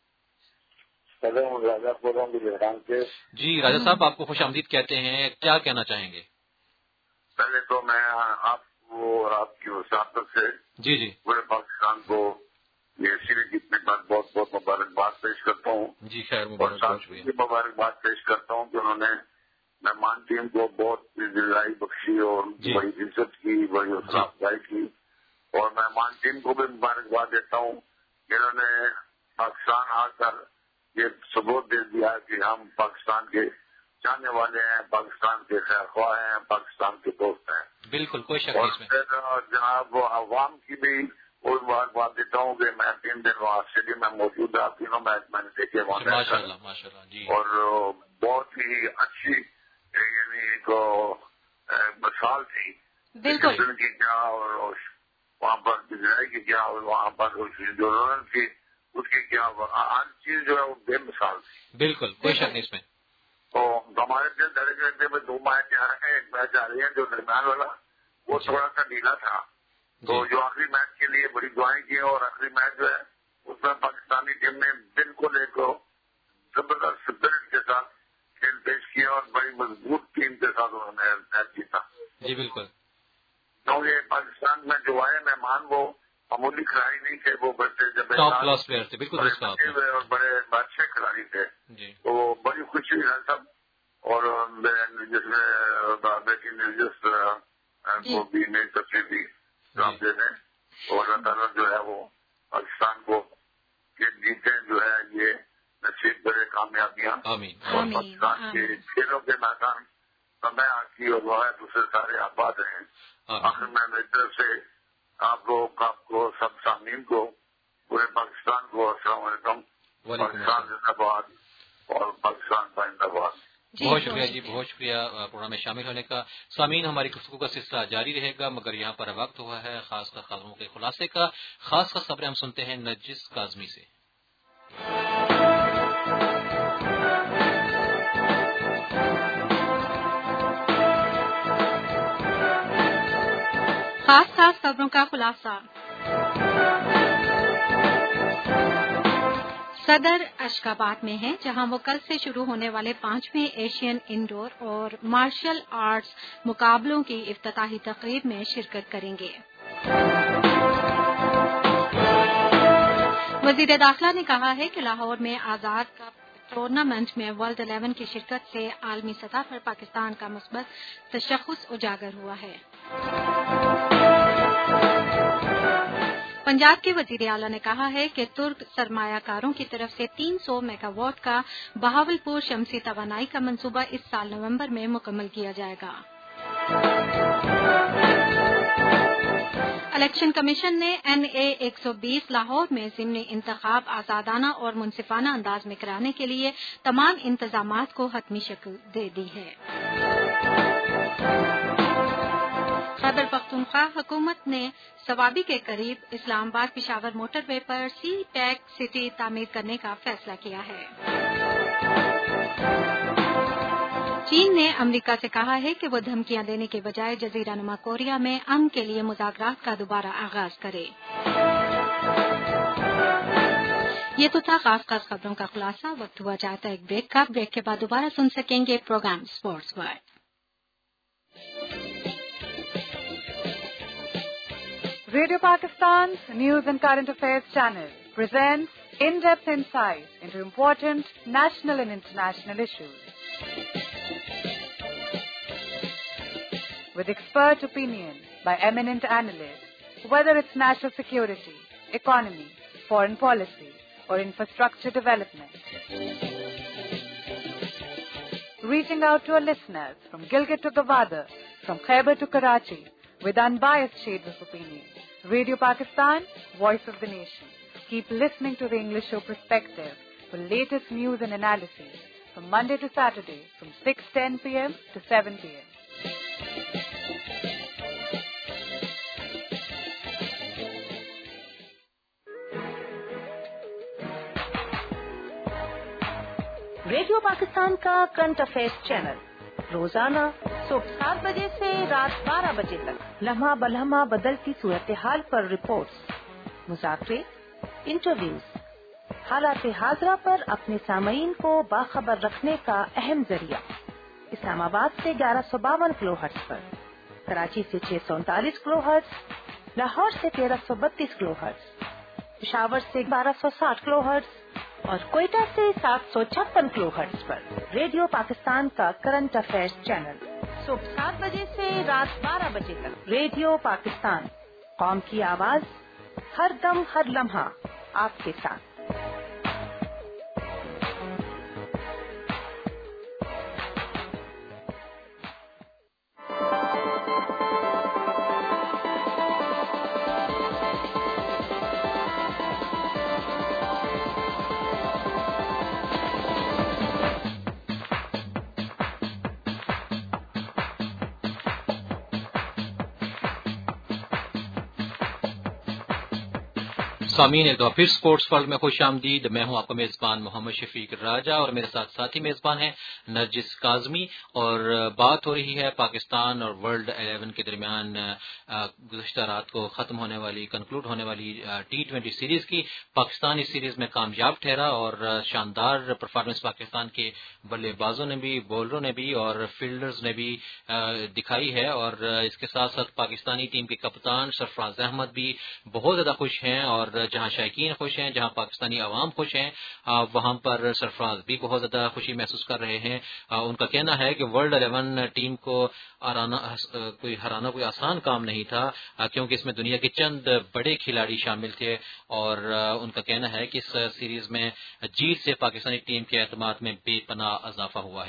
جی راجہ صاحب، آپ کو خوش آمدید کہتے ہیں، کیا کہنا چاہیں گے؟ پہلے تو میں آپ کو اور آپ کی وساطت سے جی پورے پاکستان کو یہ سیریز جیتنے کے بعد بہت بہت مبارکباد پیش کرتا ہوں. جی خیر مبارکباد پیش کرتا ہوں کہ انہوں نے مہمان ٹیم کو بہت دلائی بخشی اور بڑی عزت کی، بڑی حوصلہ افزائی کی. اور مہمان ٹیم کو بھی مبارکباد دیتا ہوں کہ انہوں نے پاکستان آ کر یہ ثبوت دے دیا کہ ہم پاکستان کے چاہنے والے ہیں، پاکستان کے خیر خواہ ہیں، پاکستان کے دوست ہیں. بالکل کوئی شک اور نہیں. پھر جناب عوام کی بھی کوئی مبارکباد دیتا ہوں کہ میں 3 دن وہاں اسٹیڈیم میں موجود رہا، تینوں میچ میں نے دیکھے وہاں. ماشاء اللہ جی. اور بہت ہی اچھی یعنی ایک مثال تھی بالکل کی کیا، اور وہاں پر گزرائی کی کیا، اور وہاں پر جو رن کی اس کی کیا، ہر چیز جو ہے وہ بے مثال تھی. بالکل کوئی شک نہیں اس میں. تو ہمارے دن درجے میں 2 میچ آ رہے ہیں. ایک میچ آ رہی ہے جو درمیان والا وہ تھوڑا سا ڈھیلا تھا، تو جو آخری میچ کے لیے بڑی دعائیں کی، اور آخری میچ جو ہے اس میں پاکستانی ٹیم نے بالکل ایک زبردست اسپرٹ کے ساتھ کھیل پیش کیا اور بڑی مضبوط ٹیم کے ساتھ انہوں نے میچ جیتا. جی بالکل. کیونکہ پاکستان میں جو آئے مہمان وہ معمولی کھلاڑی نہیں تھے، وہ بڑے ٹاپ کلاس پلیئر تھے. بالکل اور بڑے اچھے کھلاڑی تھے. تو بڑی خوشی ہے سب. اور جس میں بیٹی نرجس کو بھی نئی تفریح دی کام دے دیں، اور اللہ تعالیٰ جو ہے وہ پاکستان کو جیتے جو ہے یہ نصیب بڑے کامیابیاں. اور پاکستان کے کھیلوں کے میدان میں آتی اور وہ ہے دوسرے سارے آباد ہیں. آخر میں میری طرف سے آپ کو سب سامعین کو، پورے پاکستان کو السلام علیکم. پاکستان زندہ باد اور پاکستان زندہ باد. بہت شکریہ جی، بہت شکریہ پروگرام میں شامل ہونے کا. سامعین، ہماری گفتگو کا سلسلہ جاری رہے گا، مگر یہاں پر وقت ہوا ہے خاص کر خبروں کے خلاصے کا. خاص خبریں ہم سنتے ہیں نرجس کاظمی سے. خاص خبروں کا خلاصہ. صدر اشخاباد میں ہیں، جہاں وہ کل سے شروع ہونے والے 5ویں ایشین انڈور اور مارشل آرٹس مقابلوں کی افتتاحی تقریب میں شرکت کریں گے. وزیر داخلہ نے کہا ہے کہ لاہور میں آزاد کپ ٹورنامنٹ میں ورلڈ 11 کی شرکت سے عالمی سطح پر پاکستان کا مثبت تشخص اجاگر ہوا ہے. پنجاب کے وزیر اعلیٰ نے کہا ہے کہ ترک سرمایہ کاروں کی طرف سے 300 میگا واٹ کا بہاولپور شمسی توانائی کا منصوبہ اس سال نومبر میں مکمل کیا جائے گا. الیکشن کمیشن نے NA 120 لاہور میں ضمنی انتخاب آزادانہ اور منصفانہ انداز میں کرانے کے لیے تمام انتظامات کو حتمی شکل دے دی ہے. خیبر پختونخوا حکومت نے صوابی کے قریب Islamabad Peshawar motorway پر سی پیک سٹی تعمیر کرنے کا فیصلہ کیا ہے. چین نے امریکہ سے کہا ہے کہ وہ دھمکیاں دینے کے بجائے جزیرہ نما کوریا میں امن کے لیے مذاکرات کا دوبارہ آغاز کرے. یہ تو تھا خاص خبروں کا خلاصہ. وقت ہوا چاہتا ہے ایک بریک کا. بریک کے بعد دوبارہ سن سکیں گے program sports world. Radio Pakistan's News and Current Affairs channel presents in-depth insights into important national and international issues. With expert opinion by eminent analysts, whether it's national security, economy, foreign policy, or infrastructure development. Reaching out to our listeners from Gilgit to Gwadar, from Khyber to Karachi, with unbiased shades of opinion. Radio Pakistan, voice of the nation. Keep listening to the English show Perspective for latest news and analysis from Monday to Saturday from 6:10 p.m. to 7 p.m. Radio Pakistan کا کرنٹ افیئرز چینل روزانہ صبح 7 بجے سے رات 12 بجے تک لمحہ بلمحہ بدلتی صورتحال پر رپورٹس، مذاکرے، انٹرویوز، حالات حاضرہ پر اپنے سامعین کو باخبر رکھنے کا اہم ذریعہ. اسلام آباد سے 1152 کلو ہرٹز پر، کراچی سے 639 کلو ہرٹز، لاہور سے 1332 کلو ہرٹز، پشاور سے 1260 کلو ہرٹز اور کوئٹہ سے 756 کلو ہرٹز پر. ریڈیو پاکستان کا کرنٹ افیئرز چینل صبح 7 بجے سے رات 12 بجے تک. ریڈیو پاکستان، قوم کی آواز، ہر دم ہر لمحہ آپ کے ساتھ. سامعین، ایک دفعہ پھر اسپورٹس ورلڈ میں خوش آمدید. میں ہوں آپ کا میزبان محمد شفیق راجہ اور میرے ساتھ ساتھی میزبان ہیں نرجس کاظمی. اور بات ہو رہی ہے پاکستان اور ورلڈ 11 کے درمیان گزشتہ رات کو ختم ہونے والی کنکلوڈ ہونے والی T20 سیریز کی. پاکستان اس سیریز میں کامیاب ٹھہرا اور شاندار پرفارمنس پاکستان کے بلے بازوں نے بھی، بولروں نے بھی اور فیلڈرز نے بھی دکھائی ہے. اور اس کے ساتھ ساتھ پاکستانی ٹیم کے کپتان سرفراز احمد بھی بہت زیادہ خوش ہیں. اور جہاں شائقین خوش ہیں، جہاں پاکستانی عوام خوش ہیں، وہاں پر سرفراز بھی بہت زیادہ خوشی محسوس کر رہے ہیں. ان کا کہنا ہے کہ ورلڈ 11 ٹیم کو ہرانا کوئی آسان کام نہیں تھا، کیونکہ اس میں دنیا کے چند بڑے کھلاڑی شامل تھے. اور ان کا کہنا ہے کہ اس سیریز میں جیت سے پاکستانی ٹیم کے اعتماد میں بے پناہ اضافہ ہوا ہے.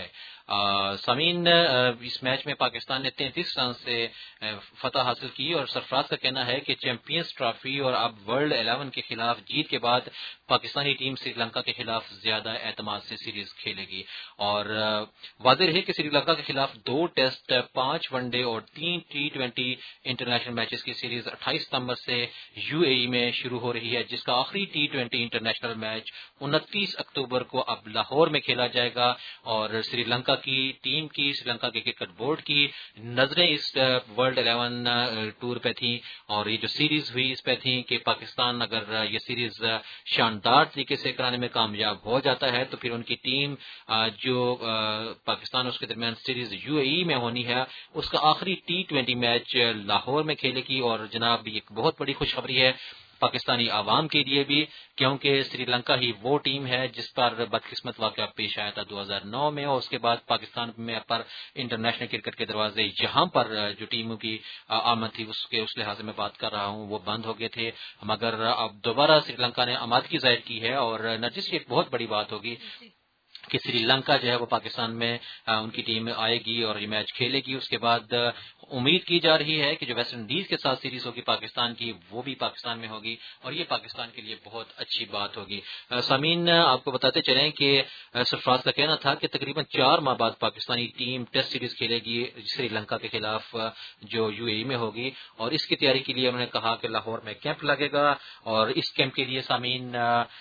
سامعین، اس میچ میں پاکستان نے 33 رن سے فتح حاصل کی اور سرفراز کا کہنا ہے کہ چیمپئنز ٹرافی اور اب ورلڈ 11 کے خلاف جیت کے بعد پاکستانی ٹیم سری لنکا کے خلاف زیادہ اعتماد سے سیریز کھیلے گی، اور واضح ہے کہ سری لنکا کے خلاف 2 ٹیسٹ، 5 ون ڈے اور 3 T20 انٹرنیشنل میچز کی سیریز 28 ستمبر سے UAE میں شروع ہو رہی ہے، جس کا آخری T20 انٹرنیشنل میچ 29 اکتوبر کو اب لاہور میں کھیلا جائے گا، اور سری لنکا کی ٹیم کی، سری لنکا کے کرکٹ بورڈ کی نظریں اس ورلڈ 11 ٹور پہ تھیں، اور یہ جو سیریز ہوئی اس پہ تھیں کہ پاکستان اگر یہ سیریز شاندار طریقے سے کرانے میں کامیاب ہو جاتا ہے تو پھر ان کی ٹیم جو پاکستان اس کے درمیان سیریز UAE میں ہونی ہے اس کا آخری T20 میچ لاہور میں کھیلے گی۔ اور جناب یہ ایک بہت بڑی خوشخبری ہے پاکستانی عوام کے لیے بھی، کیونکہ سری لنکا ہی وہ ٹیم ہے جس پر بدقسمت واقعہ پیش آیا تھا 2009 میں، اور اس کے بعد پاکستان میں پر انٹرنیشنل کرکٹ کے دروازے یہاں پر جو ٹیموں کی آمد تھی اس لحاظ سے میں بات کر رہا ہوں وہ بند ہو گئے تھے، مگر اب دوبارہ سری لنکا نے آمادگی ظاہر کی ہے، اور نرجس یہ ایک بہت بڑی بات ہوگی کہ سری لنکا جو ہے وہ پاکستان میں ان کی ٹیم آئے گی اور یہ میچ کھیلے گی۔ اس کے بعد امید کی جا رہی ہے کہ جو ویسٹ انڈیز کے ساتھ سیریز ہوگی پاکستان کی وہ بھی پاکستان میں ہوگی، اور یہ پاکستان کے لیے بہت اچھی بات ہوگی۔ سامعین، آپ کو بتاتے چلیں کہ سرفراز کا کہنا تھا کہ تقریباً 4 ماہ بعد پاکستانی ٹیم ٹیسٹ سیریز کھیلے گی سری لنکا کے خلاف جو UAE میں ہوگی، اور اس کی تیاری کے لیے انہوں نے کہا کہ لاہور میں کیمپ لگے گا، اور اس کیمپ کے لیے سامعین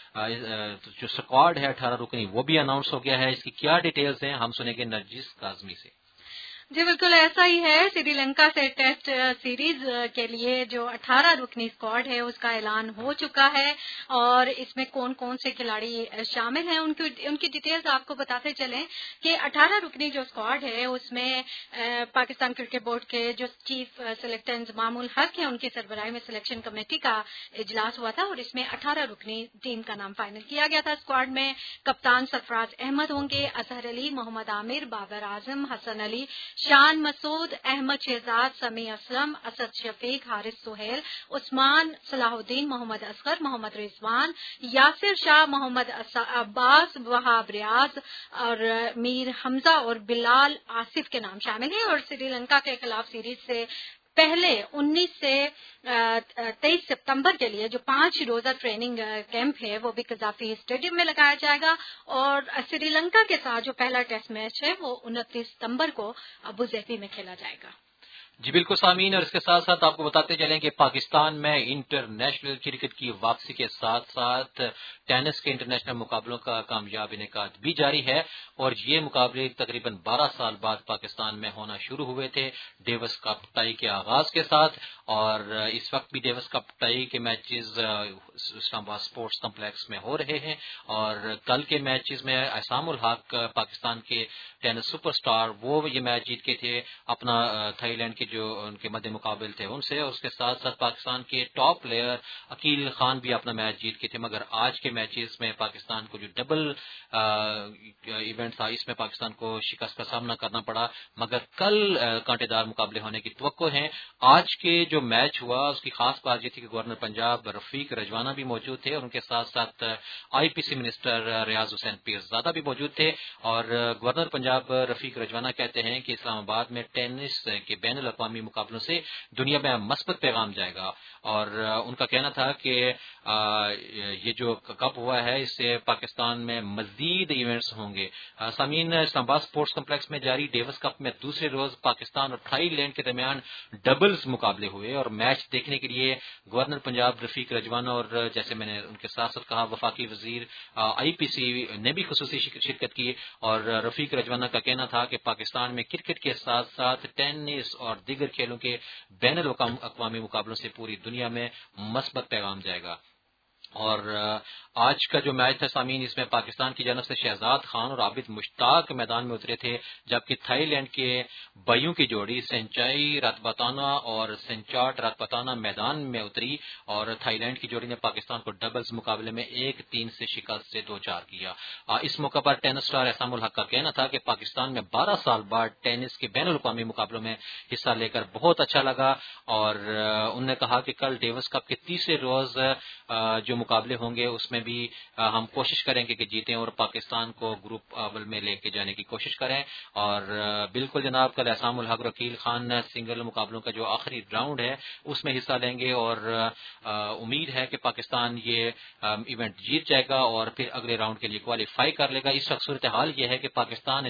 جو اسکواڈ ہے 18 رکنی وہ بھی اناؤنس ہو گیا ہے۔ اس کی کیا ڈیٹیلز ہیں ہم سنیں گے نرجس کاظمی سے۔ جی بالکل ایسا ہی ہے، سری لنکا سے ٹیسٹ سیریز کے لیے جو 18 رکنی اسکواڈ ہے اس کا اعلان ہو چکا ہے، اور اس میں کون کون سے کھلاڑی شامل ہیں ان کی ڈیٹیلز آپ کو بتاتے چلیں کہ 18 رکنی جو اسکواڈ ہے اس میں پاکستان کرکٹ بورڈ کے جو چیف سلیکٹر انضمام الحق ہیں ان کی سربراہی میں سلیکشن کمیٹی کا اجلاس ہوا تھا، اور اس میں 18 رکنی ٹیم کا نام فائنل کیا گیا تھا۔ اسکواڈ میں کپتان سرفراز احمد ہوں گے، اظہر علی، محمد عامر، بابر اعظم، حسن علی، شان مسعود، احمد شہزاد، سمیع اسلم، اسد شفیق، حارث سہیل، عثمان صلاح الدین، محمد اصغر، محمد رضوان، یاسر شاہ، محمد عباس، وہاب ریاض اور میر حمزہ اور بلال آصف کے نام شامل ہیں۔ اور سری لنکا کے خلاف سیریز سے پہلے 19 سے 23 ستمبر کے لیے جو 5 روزہ ٹریننگ کیمپ ہے وہ بھی قذافی اسٹیڈیم میں لگایا جائے گا، اور سری لنکا کے ساتھ جو پہلا ٹیسٹ میچ ہے وہ 29 ستمبر کو ابوظہبی میں کھیلا جائے گا۔ جی بالکل سامعین، اور اس کے ساتھ ساتھ آپ کو بتاتے چلیں کہ پاکستان میں انٹرنیشنل کرکٹ کی واپسی کے ساتھ ساتھ ٹینس کے انٹرنیشنل مقابلوں کا کامیاب انعقاد بھی جاری ہے، اور یہ مقابلے تقریباً 12 سال بعد پاکستان میں ہونا شروع ہوئے تھے ڈیوس کپ ٹائی کے آغاز کے ساتھ، اور اس وقت بھی ڈیوس کپ ٹائی کے matches Islamabad sports complex میں ہو رہے ہیں، اور کل کے میچز میں احسام الحق پاکستان کے ٹینس سپر اسٹار وہ یہ میچ جیت کے تھے اپنا تھائی لینڈ کے جو ان کے مد مقابل تھے ان سے، اور اس کے ساتھ ساتھ پاکستان کے ٹاپ پلیئر عقیل خان بھی اپنا میچ جیت کے تھے، مگر آج کے میچز میں پاکستان کو جو ڈبل ایونٹ تھا اس میں پاکستان کو شکست کا سامنا کرنا پڑا، مگر کل کانٹے دار مقابلے ہونے کی توقع ہے۔ آج کے جو میچ ہوا اس کی خاص بات یہ تھی کہ گورنر پنجاب رفیق رجوانہ بھی موجود تھے، اور ان کے ساتھ ساتھ IPC منسٹر ریاض حسین پیرزادہ بھی موجود تھے، اور گورنر پنجاب رفیق رجوانہ کہتے ہیں کہ اسلام آباد میں ٹینس کے بین الاقوامی مقابلوں سے دنیا میں مثبت پیغام جائے گا، اور ان کا کہنا تھا کہ یہ جو کپ ہوا ہے اس سے پاکستان میں مزید ایونٹس ہوں گے۔ سامعین، اسلام آباد اسپورٹس کمپلیکس میں جاری ڈیوس کپ میں دوسرے روز پاکستان اور تھائی لینڈ کے درمیان ڈبلز مقابلے ہوئے، اور میچ دیکھنے کے لیے گورنر پنجاب رفیق رجوانہ اور جیسے میں نے ان کے ساتھ ساتھ کہا وفاقی وزیر IPC نے بھی خصوصی شرکت کی، اور رفیق رجوانہ کا کہنا تھا کہ پاکستان میں کرکٹ کے ساتھ ساتھ ٹینس اور دیگر کھیلوں کے بین الاقوامی مقابلوں سے پوری دنیا میں مثبت پیغام جائے گا۔ اور آج کا جو میچ تھا سامعین اس میں پاکستان کی جانب سے شہزاد خان اور عابد مشتاق میدان میں اترے تھے، جبکہ تھائی لینڈ کے بائیوں کی جوڑی سینچائی راتباتانا اور سینچاٹ راتباتانا میدان میں اتری، اور تھائی لینڈ کی جوڑی نے پاکستان کو ڈبلز مقابلے میں 1-3 سے شکست سے 2-4 کیا۔ اس موقع پر ٹینس اسٹار احسام الحق کا کہنا تھا کہ پاکستان میں 12 سال بعد ٹینس کے بین الاقوامی مقابلوں میں حصہ لے کر بہت اچھا لگا، اور انہوں نے کہا کہ کل ڈیوس کپ کے تیسرے روز جو مقابلے ہوں گے اس میں بھی ہم کوشش کریں گے کہ جیتیں اور پاکستان کو گروپ اول میں لے کے جانے کی کوشش کریں. اور بالکل جناب کل احسام الحق وکیل خان سنگل مقابلوں کا جو آخری راؤنڈ ہے اس میں حصہ لیں گے اور امید ہے کہ پاکستان یہ ایونٹ جیت جائے گا اور پھر اگلے راؤنڈ کے لیے کوالیفائی کر لے گا. اس وقت صورتحال یہ ہے کہ پاکستان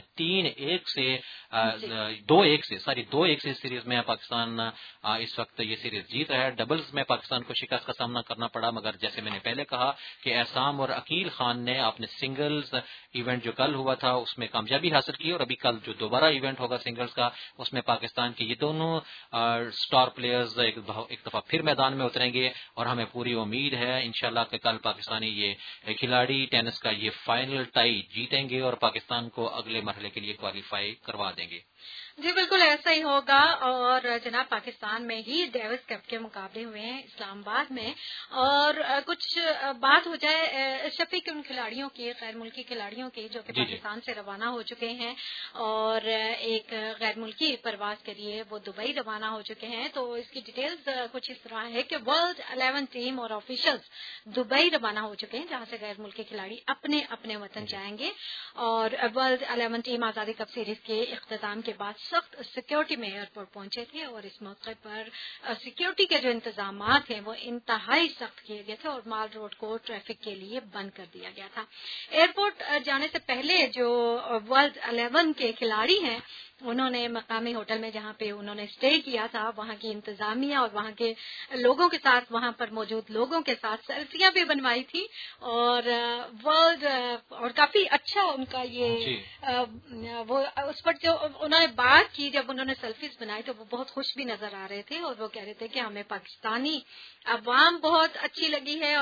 2-1 سے سیریز میں پاکستان اس وقت یہ سیریز جیت رہا ہے. ڈبلز میں پاکستان کو شکست کا سامنا کرنا پڑا مگر جیسے میں نے پہلے کہا کہ احسام اور عقیل خان نے اپنے سنگلز ایونٹ جو کل ہوا تھا اس میں کامیابی حاصل کی اور ابھی کل جو دوبارہ ایونٹ ہوگا سنگلز کا اس میں پاکستان کے یہ دونوں سٹار پلیئرز ایک دفعہ پھر میدان میں اتریں گے اور ہمیں پوری امید ہے انشاءاللہ کہ کل پاکستانی یہ کھلاڑی ٹینس کا یہ فائنل ٹائی جیتیں گے اور پاکستان کو اگلے مرحلے کے لیے کوالیفائی کروا دیں گے. جی بالکل ایسا ہی ہوگا. اور جناب پاکستان میں ہی ڈیوس کپ کے مقابلے ہوئے ہیں اسلام آباد میں اور کچھ بات ہو جائے شفیق ان کھلاڑیوں کی غیر ملکی کھلاڑیوں کی جو کہ پاکستان سے روانہ ہو چکے ہیں اور ایک غیر ملکی پرواز کے لیے وہ دبئی روانہ ہو چکے ہیں. تو اس کی ڈیٹیلز کچھ اس طرح ہے کہ ورلڈ 11 ٹیم اور آفیشلز دبئی روانہ ہو چکے ہیں جہاں سے غیر ملکی کھلاڑی اپنے اپنے وطن جائیں گے. اور world 11 team Azadi cup series کے اختتام کے بعد سخت سیکیورٹی میں ایئرپورٹ پہنچے تھے اور اس موقع پر سیکیورٹی کے جو انتظامات ہیں وہ انتہائی سخت کیے گئے تھے اور مال روڈ کو ٹریفک کے لیے بند کر دیا گیا تھا. ایئرپورٹ جانے سے پہلے جو ورلڈ 11 کے کھلاڑی ہیں انہوں نے مقامی ہوٹل میں جہاں پہ انہوں نے اسٹے کیا تھا وہاں کی انتظامیہ اور وہاں کے لوگوں کے ساتھ وہاں پر موجود لوگوں کے ساتھ سیلفیاں بھی بنوائی تھی اور ورلڈ اور کافی اچھا ان کا یہ وہ اس پر جو انہوں نے بات کی جب انہوں نے سیلفیز بنائی تو وہ بہت خوش بھی نظر آ رہے تھے اور وہ کہہ رہے تھے کہ ہمیں پاکستانی عوام بہت اچھی لگی ہے اور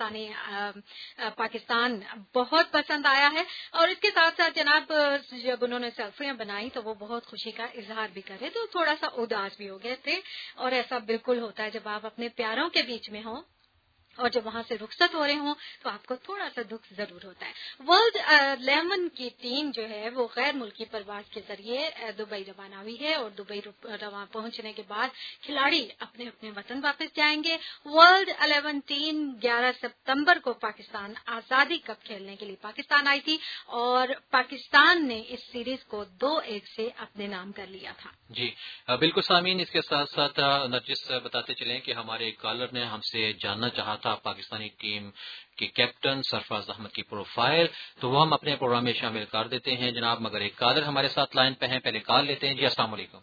پاکستان بہت پسند آیا ہے. اور اس کے ساتھ ساتھ جناب جب انہوں نے سیلفیاں بنائی تو وہ بہت خوشی کا اظہار بھی کرے تو تھوڑا سا اداس بھی ہو گئے تھے اور ایسا بالکل ہوتا ہے جب آپ اپنے پیاروں کے بیچ میں ہوں اور جب وہاں سے رخصت ہو رہے ہوں تو آپ کو تھوڑا سا دکھ ضرور ہوتا ہے. ورلڈ 11 کی ٹیم جو ہے وہ غیر ملکی پرواز کے ذریعے دبئی روانہ ہوئی ہے اور دبئی پہنچنے کے بعد کھلاڑی اپنے اپنے وطن واپس جائیں گے. ورلڈ 11 ٹیم 11 ستمبر کو پاکستان آزادی کپ کھیلنے کے لیے پاکستان آئی تھی اور پاکستان نے اس سیریز کو 2-1 سے اپنے نام کر لیا تھا. جی بالکل سامعین اس کے ساتھ ساتھ نرجس بتاتے چلیں کہ ہمارے کالر نے ہم سے جاننا چاہا تھا پاکستانی ٹیم کے کیپٹن سرفراز احمد کی پروفائل تو وہ ہم اپنے پروگرام میں شامل کر دیتے ہیں جناب مگر ایک کالر ہمارے ساتھ لائن پہ ہیں پہلے کال لیتے ہیں. جی السلام علیکم.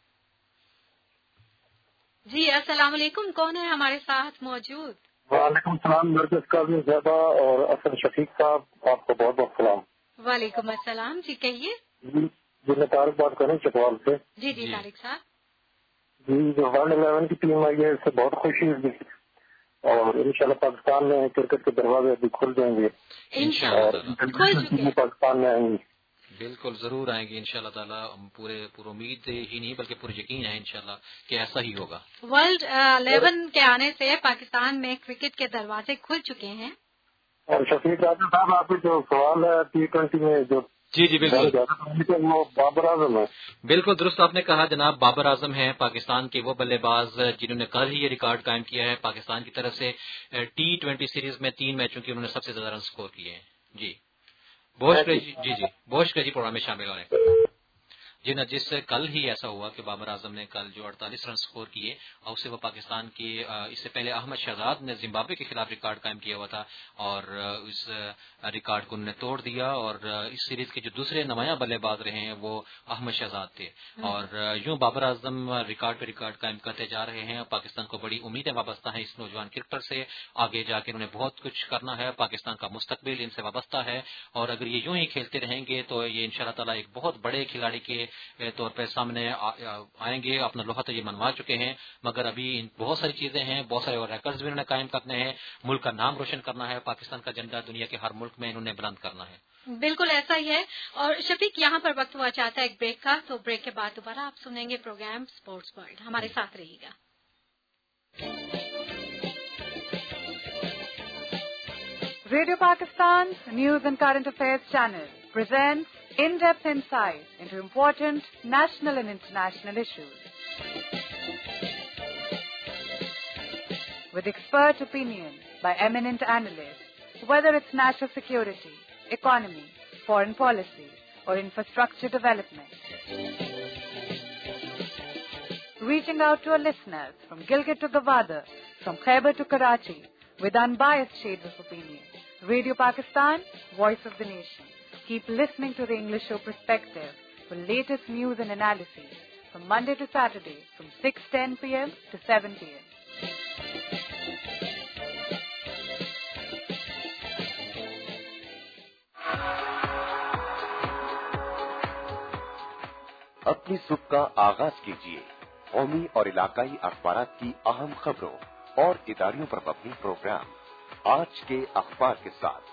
جی السلام علیکم کون ہے ہمارے ساتھ موجود؟ وعلیکم السلام نرجس قاضی زیبا اور اصل شفیق صاحب آپ کو بہت بہت سلام. وعلیکم السلام. جی کہیے. جی میں طارق بات کر رہا ہوں چکوال سے. جی طارق صاحب. جی جو ورلڈ 11 کی ٹیم آئی ہے اس سے بہت خوشی ہوئی اور انشاءاللہ پاکستان میں کرکٹ کے دروازے ابھی کھل جائیں گے پاکستان میں آئیں گے. بالکل ضرور آئیں گے انشاءاللہ تعالیٰ. پورے امید ہی نہیں بلکہ پورے یقین ہے انشاءاللہ کہ ایسا ہی ہوگا. ورلڈ 11 کے آنے سے پاکستان میں کرکٹ کے دروازے کھل چکے ہیں. اور شفیق صاحب آپ جو سوال ہے T20 میں جو جی بالکل وہ بابر اعظم ہے. بالکل درست آپ نے کہا جناب. بابر اعظم ہیں پاکستان کے وہ بلے باز جنہوں نے کل ہی یہ ریکارڈ قائم کیا ہے پاکستان کی طرف سے T20 سیریز میں 3 میچوں کی انہوں نے سب سے زیادہ رن سکور کیے ہیں. جی بہت شکریہ پروگرام میں شامل ہونے کا. جی نا جس سے کل ہی ایسا ہوا کہ بابر اعظم نے کل جو 48 رن سکور کیے اور اسے وہ پاکستان کی اس سے پہلے احمد شہزاد نے زمبابوے کے خلاف ریکارڈ قائم کیا ہوا تھا اور اس ریکارڈ کو انہوں نے توڑ دیا اور اس سیریز کے جو دوسرے نمایاں بلے باز رہے ہیں وہ احمد شہزاد تھے اور یوں بابر اعظم ریکارڈ پہ ریکارڈ قائم کرتے جا رہے ہیں. پاکستان کو بڑی امیدیں وابستہ ہیں اس نوجوان کرکٹر سے. آگے جا کے انہوں نے بہت کچھ کرنا ہے. پاکستان کا مستقبل ان سے وابستہ ہے اور اگر یہ یوں ہی کھیلتے رہیں گے تو یہ انشاءاللہ تعالیٰ ایک بہت بڑے کھلاڑی کے طور پہ سامنے آئیں گے. اپنا لوہا تو یہ منوا چکے ہیں مگر ابھی بہت ساری چیزیں ہیں, بہت سارے اور ریکارڈز بھی انہوں نے قائم کرنے ہیں. ملک کا نام روشن کرنا ہے. پاکستان کا جھنڈا دنیا کے ہر ملک میں انہوں نے بلند کرنا ہے. بالکل ایسا ہی ہے. اور شفیق یہاں پر وقت ہوا چاہتا ہے ایک بریک کا, تو بریک کے بعد دوبارہ آپ سنیں گے پروگرام سپورٹس ورلڈ. ہمارے ساتھ رہیے گا. Radio Pakistan's News and Current Affairs channel presents in-depth insights into important national and international issues. With expert opinion, by eminent analysts, whether it's national security, economy, foreign policy, or infrastructure development. Reaching out to our listeners from Gilgit to Gwadar, from Khyber to Karachi, with unbiased shades of opinion. Radio Pakistan, voice of the nation. Keep listening to the English show Perspective for latest news and analysis from Monday to Saturday from 6:10 p.m. to 7 p.m. अपनी सुबह का आगाज कीजिए कौमी और इलाकाई अखबारात की अहम खबरों और इदारियों पर मबनी प्रोग्राम आज के अखबार के साथ।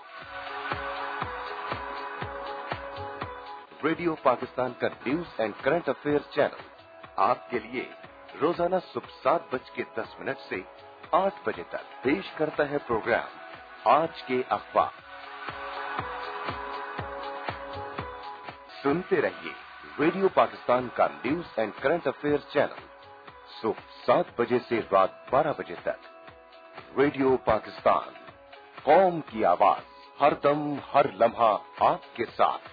रेडियो पाकिस्तान का news and current affairs channel आपके लिए रोजाना सुबह 7:10 से 8 बजे तक पेश करता है प्रोग्राम आज के अखबार। सुनते रहिए रेडियो पाकिस्तान का news and current affairs channel सुबह 7 बजे से रात 12 बजे तक। रेडियो पाकिस्तान, कौम की आवाज, हर दम हर लम्हा आपके साथ।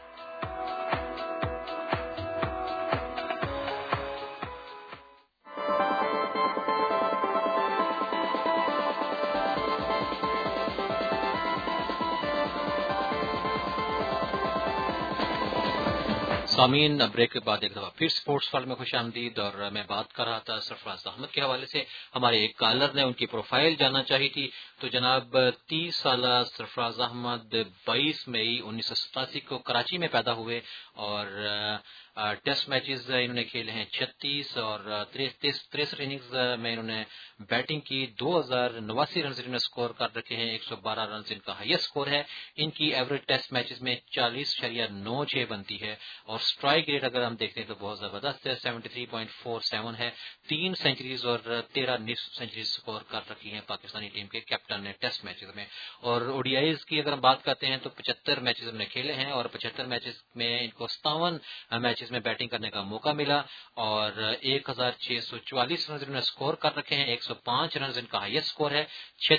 सामीन, ब्रेक के बाद एक दफा फिर स्पोर्ट्स वर्ल्ड में खुश आमदीद। और मैं बात कर रहा था सरफराज अहमद के हवाले से। हमारे एक कॉलर ने उनकी प्रोफाइल जानना चाही थी। तो जनाब 30 साल सरफराज अहमद 22 मई 1987 को कराची में पैदा हुए और टेस्ट मैचेस इन्होंने खेले हैं 36 और 63 इनिंग्स में इन्होंने बैटिंग की। 2089 रन इन्होंने स्कोर कर रखे हैं। 112 रन इनका हाईएस्ट स्कोर है। इनकी एवरेज टेस्ट मैचेस में 40.96 बनती है और स्ट्राइक रेट अगर हम देखते हैं तो बहुत जबरदस्त है, 73.47 है। 3 सेंचुरीज और 13 निफ्ट सेंचुरीज स्कोर कर रखी हैं पाकिस्तानी टीम के कैप्टन ने टेस्ट मैचेस में। और ओडीआईज की अगर हम बात करते हैं तो 75 मैचेस इन्होंने खेले हैं और 75 मैचेस में इनको 57 मैचेस में बैटिंग करने का मौका मिला और 1644 रन इन्होंने स्कोर कर रखे हैं। 105 रन इनका हाईएस्ट स्कोर है।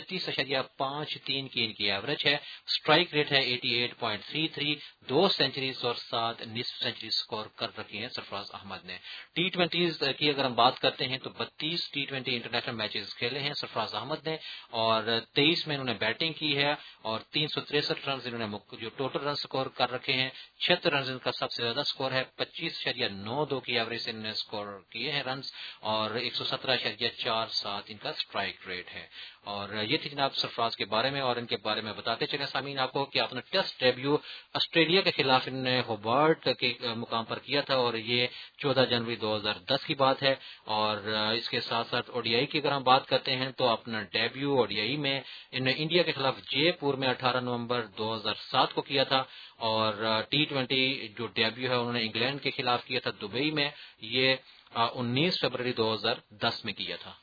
36.53 की इनकी एवरेज है। स्ट्राइक रेट है 88.33। 2 सेंचुरीज और 7 निफ्ट सेंचुरी स्कोर कर रखी हैं सरफराज अहमद ने। T20 की अगर हम बात करते हैं तो 32 T20 इंटरनेशनल मैचेस खेले हैं सरफराज अहमद ने और 23 में इन्होंने बैटिंग की है और 363 रन इन्होंने जो टोटल रन स्कोर कर रखे हैं। 76 रन इनका सबसे ज्यादा स्कोर है। 25.92 की एवरेज से इन्होंने स्कोर किए हैं रन और 117.47 इनका स्ट्राइक रेट है। और ये थी जनाब सरफराज के बारे में। और इनके बारे में बताते चले सामीन आपको कि अपना टेस्ट डेब्यू ऑस्ट्रेलिया के खिलाफ इन्होंने होबार्ट के मुकाम पर किया था और ये 14 जनवरी 2010 की बात है। और इसके साथ साथ ओडीआई की अगर हम बात करते हैं तो अपना डेब्यू ओडीआई में इन्होंने इंडिया के खिलाफ जयपुर में 18 नवंबर 2007 को किया था। और T20 जो डेब्यू है उन्होंने इंग्लैंड के खिलाफ किया था दुबई में, ये 19 फरवरी 2010 में किया था।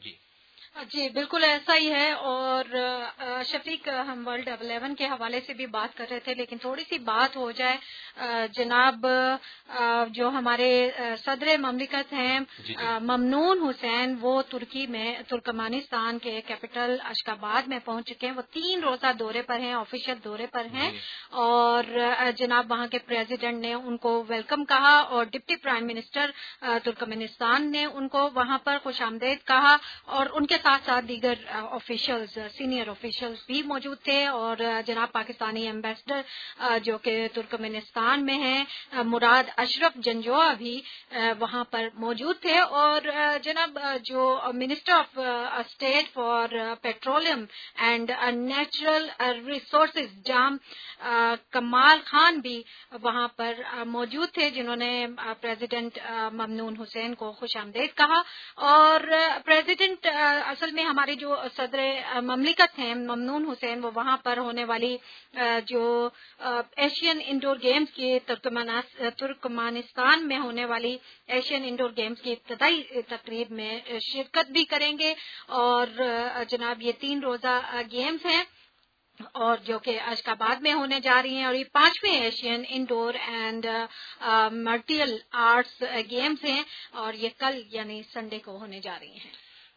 जी बिल्कुल ऐसा ही है। और शफीक, हम वर्ल्ड 11 के हवाले से भी बात कर रहे थे लेकिन थोड़ी सी बात हो जाए। जनाब जो हमारे सदर ममलिकत हैं ममनून हुसैन, वो तुर्की में तुर्कमानिस्तान के कैपिटल अशकाबाद में पहुंच चुके हैं। वो 3 रोजा दौरे पर हैं, ऑफिशियल दौरे पर हैं। और जनाब वहां के प्रेसिडेंट ने उनको वेलकम कहा और डिप्टी प्राइम मिनिस्टर तुर्कमेनिस्तान ने उनको वहां पर खुशामदीद कहा। और उनके साथ साथ दीगर ऑफिशियल्स, सीनियर ऑफिशियल्स भी मौजूद थे। और जनाब पाकिस्तानी एम्बेसडर जो कि तुर्कमेनिस्तान में हैं मुराद अशरफ जंजोआ भी वहां पर मौजूद थे। और जनाब जो minister of state for petroleum and natural resources Jam Kamal Khan भी वहां पर मौजूद थे, जिन्होंने प्रेसिडेंट ममनून हुसैन को खुशामदीद कहा। और प्रेसिडेंट असल में हमारे जो सदर ममलिकत हैं ममनून हुसैन, वो वहां पर होने वाली जो एशियन इंडोर गेम्स की तुर्कमानिस्तान में होने वाली एशियन इंडोर गेम्स की इब्तदाई तकरीब में शिरकत भी करेंगे। और जनाब ये 3 रोजा गेम्स हैं और जो कि अशकाबाद में होने जा रही हैं। और ये 5वें Asian indoor and martial arts games हैं और ये कल यानी संडे को होने जा रही हैं।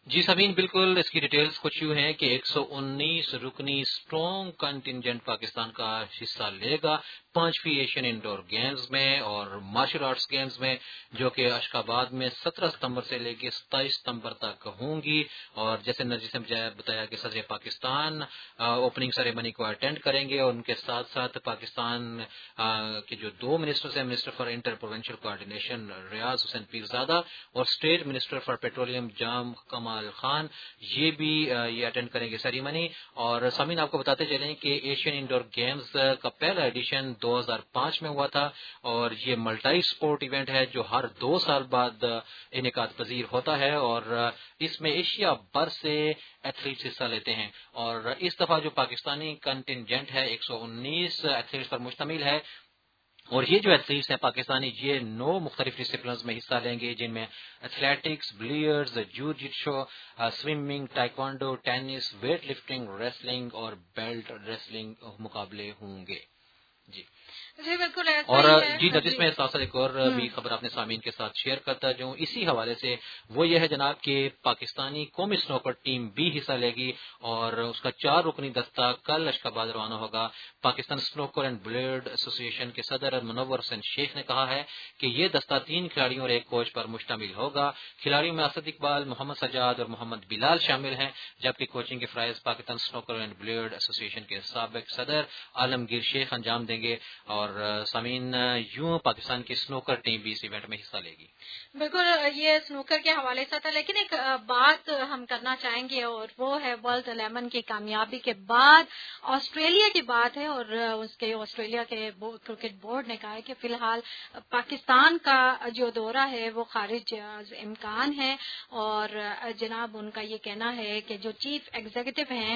جی سمین، بالکل اس کی ڈیٹیلز کچھ یوں ہیں کہ 119 رکنی اسٹرانگ کنٹینجنٹ پاکستان کا حصہ لے گا 5ویں ایشین انڈور گیمز میں اور مارشل آرٹس گیمز میں، جو کہ اشخاباد میں 17 ستمبر سے لے کے 27 ستمبر تک ہوں گی۔ اور جیسے نرجس نے بتایا کہ صدر پاکستان اوپننگ سیریمنی کو اٹینڈ کریں گے، اور ان کے ساتھ ساتھ پاکستان کے جو 2 منسٹرز ہیں، minister for inter provincial coordination Riaz Hussain Pirzada اور state minister for petroleum Jam Kamal Khan, یہ بھی یہ اٹینڈ کریں گے سیریمنی۔ اور سامعین آپ کو بتاتے چلیں کہ ایشین انڈور گیمز کا پہلا ایڈیشن 2005 میں ہوا تھا، اور یہ ملٹائی سپورٹ ایونٹ ہے جو ہر 2 سال بعد انعقاد پذیر ہوتا ہے، اور اس میں ایشیا بھر سے ایتھلیٹس حصہ لیتے ہیں۔ اور اس دفعہ جو پاکستانی کنٹینجنٹ ہے 119 ایتھلیٹس پر مشتمل ہے، اور یہ جو ایتھلیٹس ہیں پاکستانی، یہ 9 مختلف ڈسپلنز میں حصہ لیں گے، جن میں athletics, billiards, jujitsu, swimming, taekwondo, tennis, weightlifting, wrestling اور بیلٹ ریسلنگ مقابلے ہوں گے۔ جی بالکل ایسا اور ہی ہے۔ جی جس میں ساتھ ایک اور بھی خبر اپنے سامعین کے ساتھ شیئر کرتا جو اسی حوالے سے، وہ یہ ہے جناب کہ پاکستانی قومی سنوکر ٹیم بھی حصہ لے گی، اور اس کا 4 رکنی دستہ کل اشخاباد روانہ ہوگا۔ پاکستان سنوکر اینڈ بلیئرڈ ایسوسی ایشن کے صدر منور حسین شیخ نے کہا ہے کہ یہ دستہ 3 کھلاڑیوں اور 1 کوچ پر مشتمل ہوگا۔ کھلاڑیوں میں اسد اقبال، محمد سجاد اور محمد بلال شامل ہیں، جبکہ کوچنگ کے فرائض پاکستان سنوکر اینڈ بلیئرڈ ایسوسی ایشن کے سابق صدر عالمگیر شیخ انجام دیں گے۔ اور سامعین یوں پاکستان کی سنوکر ٹیم بھی اس ایونٹ میں حصہ لے گی۔ بالکل یہ سنوکر کے حوالے سے تھا، لیکن ایک بات ہم کرنا چاہیں گے، اور وہ ہے ورلڈ 11 کی کامیابی کے بعد آسٹریلیا کی بات ہے، اور اس کے آسٹریلیا کے کرکٹ بورڈ نے کہا ہے کہ فی الحال پاکستان کا جو دورہ ہے وہ خارج امکان ہے، اور جناب ان کا یہ کہنا ہے کہ جو چیف ایگزیکٹو ہیں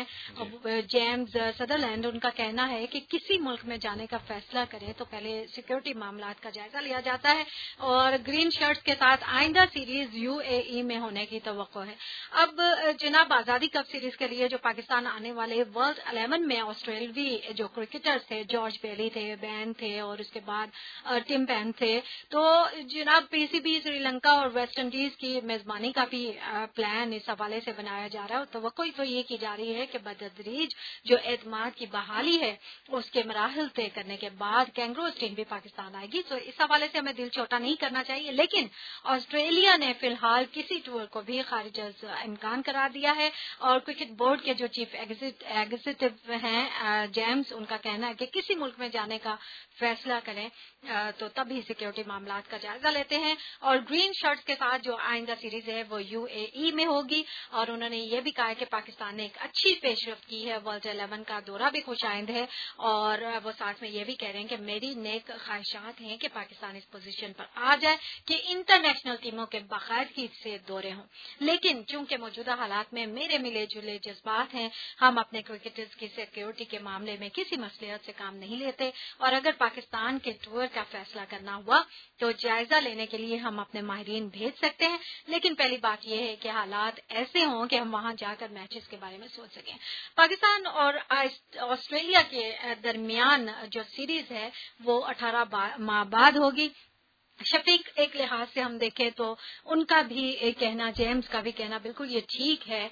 جیمز سدرلینڈ، ان کا کہنا ہے کہ کسی ملک میں جانے کا فیصلہ کریں تو پہلے سیکورٹی معاملات کا جائزہ لیا جاتا ہے، اور گرین شرٹس کے ساتھ آئندہ سیریز UAE میں ہونے کی توقع ہے۔ اب جناب آزادی کپ سیریز کے لیے جو پاکستان آنے والے ورلڈ 11 میں آسٹریلوی جو کرکٹرز تھے، جارج بیلی تھے، بین تھے، اور اس کے بعد ٹم پین تھے، تو جناب PCB سری لنکا اور ویسٹ انڈیز کی میزبانی کا بھی پلان اس حوالے سے بنایا جا رہا ہے، اور توقع تو یہ کی جا رہی ہے کہ بتدریج جو اعتماد کی بحالی ہے اس کے مراحل طے کرنے کے بعد کینگروز ٹیم بھی پاکستان آئے گی۔ تو اس حوالے سے ہمیں دل چھوٹا نہیں کرنا چاہیے، لیکن آسٹریلیا نے فی الحال کسی ٹور کو بھی خارج امکان قرار دیا ہے، اور کرکٹ بورڈ کے جو چیف ایگزیکٹو ہیں جیمز، ان کا کہنا ہے کہ کسی ملک میں جانے کا فیصلہ کریں تو تبھی سیکیورٹی معاملات کا جائزہ لیتے ہیں، اور گرین شرٹس کے ساتھ جو آئندہ سیریز ہے وہ UAE میں ہوگی، اور انہوں نے یہ بھی کہا ہے کہ پاکستان نے ایک اچھی پیش رفت کی ہے، ورلڈ 11 کا دورہ بھی خوش آئند ہے، اور وہ ساتھ میں یہ بھی کہہ رہے ہیں کہ میری نیک خواہشات ہیں کہ پاکستان اس پوزیشن پر آ جائے کہ انٹرنیشنل ٹیموں کے باقاعدگی سے دورے ہوں، لیکن چونکہ موجودہ حالات میں میرے ملے جلے جذبات ہیں، ہم اپنے کرکٹرز کی سیکیورٹی کے معاملے میں کسی مصلحت سے کام نہیں لیتے، اور اگر پاکستان کے ٹور کا فیصلہ کرنا ہوا تو جائزہ لینے کے لیے ہم اپنے ماہرین بھیج سکتے ہیں، لیکن پہلی بات یہ ہے کہ حالات ایسے ہوں کہ ہم وہاں جا کر میچز کے بارے میں سوچ سکیں۔ پاکستان اور آسٹریلیا کے درمیان جو سیریز ہے وہ 18 ماہ بعد ہوگی۔ شفیق، ایک لحاظ سے ہم دیکھیں تو ان کا بھی کہنا، جیمز کا بھی کہنا بالکل یہ ٹھیک ہے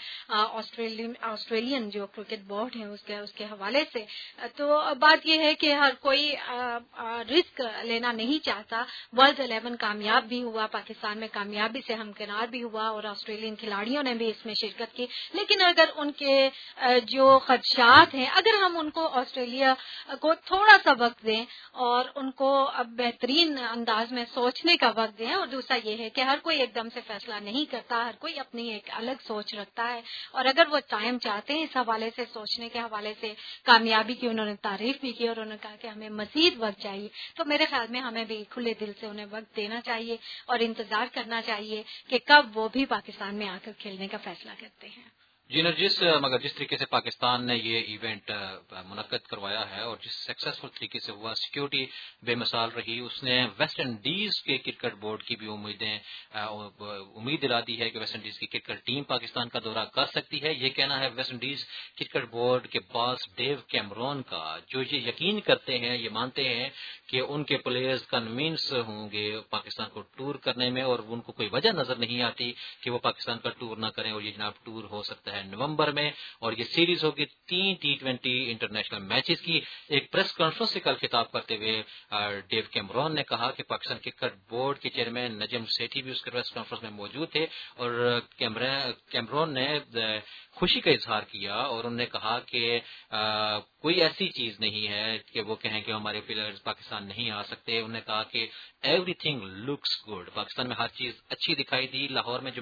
آسٹریلین جو کرکٹ بورڈ ہے اس کے حوالے سے، تو بات یہ ہے کہ ہر کوئی رسک لینا نہیں چاہتا۔ ورلڈ 11 کامیاب بھی ہوا، پاکستان میں کامیابی سے ہمکنار بھی ہوا، اور آسٹریلین کھلاڑیوں نے بھی اس میں شرکت کی، لیکن اگر ان کے جو خدشات ہیں، اگر ہم ان کو آسٹریلیا کو تھوڑا سا وقت دیں اور ان کو اب بہترین انداز میں سوچنے کا وقت دیں، اور دوسرا یہ ہے کہ ہر کوئی ایک دم سے فیصلہ نہیں کرتا، ہر کوئی اپنی ایک الگ سوچ رکھتا ہے، اور اگر وہ ٹائم چاہتے ہیں اس حوالے سے، سوچنے کے حوالے سے، کامیابی کی انہوں نے تعریف بھی کی اور انہوں نے کہا کہ ہمیں مزید وقت چاہیے، تو میرے خیال میں ہمیں بھی کھلے دل سے انہیں وقت دینا چاہیے اور انتظار کرنا چاہیے کہ کب وہ بھی پاکستان میں آ کر کھیلنے کا فیصلہ کرتے ہیں۔ جی نرجس، مگر جس طریقے سے پاکستان نے یہ ایونٹ منعقد کروایا ہے اور جس سکسیسفل طریقے سے ہوا، سیکیورٹی بے مثال رہی، اس نے ویسٹ انڈیز کے کرکٹ بورڈ کی بھی امید دلا دی ہے کہ ویسٹ انڈیز کی کرکٹ ٹیم پاکستان کا دورہ کر سکتی ہے۔ یہ کہنا ہے ویسٹ انڈیز کرکٹ بورڈ کے باس ڈیو کیمرون کا، جو یہ یقین کرتے ہیں، یہ مانتے ہیں کہ ان کے پلیئرز کنونس ہوں گے پاکستان کو ٹور کرنے میں، اور ان کو کوئی وجہ نظر نہیں آتی کہ وہ پاکستان کا ٹور نہ کریں، اور یہ جناب ٹور ہو سکتا ہے نومبر میں، اور یہ سیریز ہوگی 3 T20 انٹرنیشنل میچز کی۔ ایک پریس کانفرنس سے کل خطاب کرتے ہوئے ڈیو کیمرون نے کہا کہ پاکستان کرکٹ بورڈ کے چیئرمین نجم سیٹھی بھی اس پریس کانفرنس میں موجود تھے، اور کیمرون نے خوشی کا اظہار کیا، اور انہوں نے کہا کہ کوئی ایسی چیز نہیں ہے کہ وہ کہیں کہ ہمارے پلیئرز پاکستان نہیں آ سکتے۔ انہوں نے کہا کہ everything looks good, Pakistan میں ہر چیز اچھی دکھائی دی، لاہور میں جو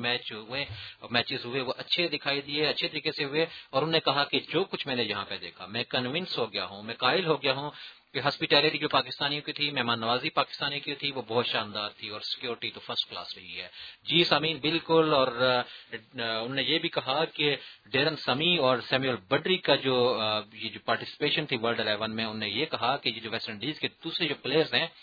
میچز ہوئے وہ اچھے دکھائی دیے، اچھے طریقے سے ہوئے، اور انہوں نے کہا کہ جو کچھ میں نے یہاں پہ دیکھا، میں کنونس ہو گیا ہوں، میں قائل ہو گیا ہوں کہ ہاسپٹیلٹی جو پاکستانیوں کی تھی، مہمان نوازی پاکستانی کی تھی، وہ بہت شاندار تھی، اور سیکیورٹی تو فرسٹ کلاس رہی ہے۔ جی سامعین، بالکل، اور انہوں نے یہ بھی کہا کہ ڈیرن سمی اور سیموئل بڈری کا جو پارٹیسپیشن تھی ورلڈ 11 میں، انہوں نے یہ کہا کہ یہ جو ویسٹ انڈیز کے دوسرے جو پلیئرز ہیں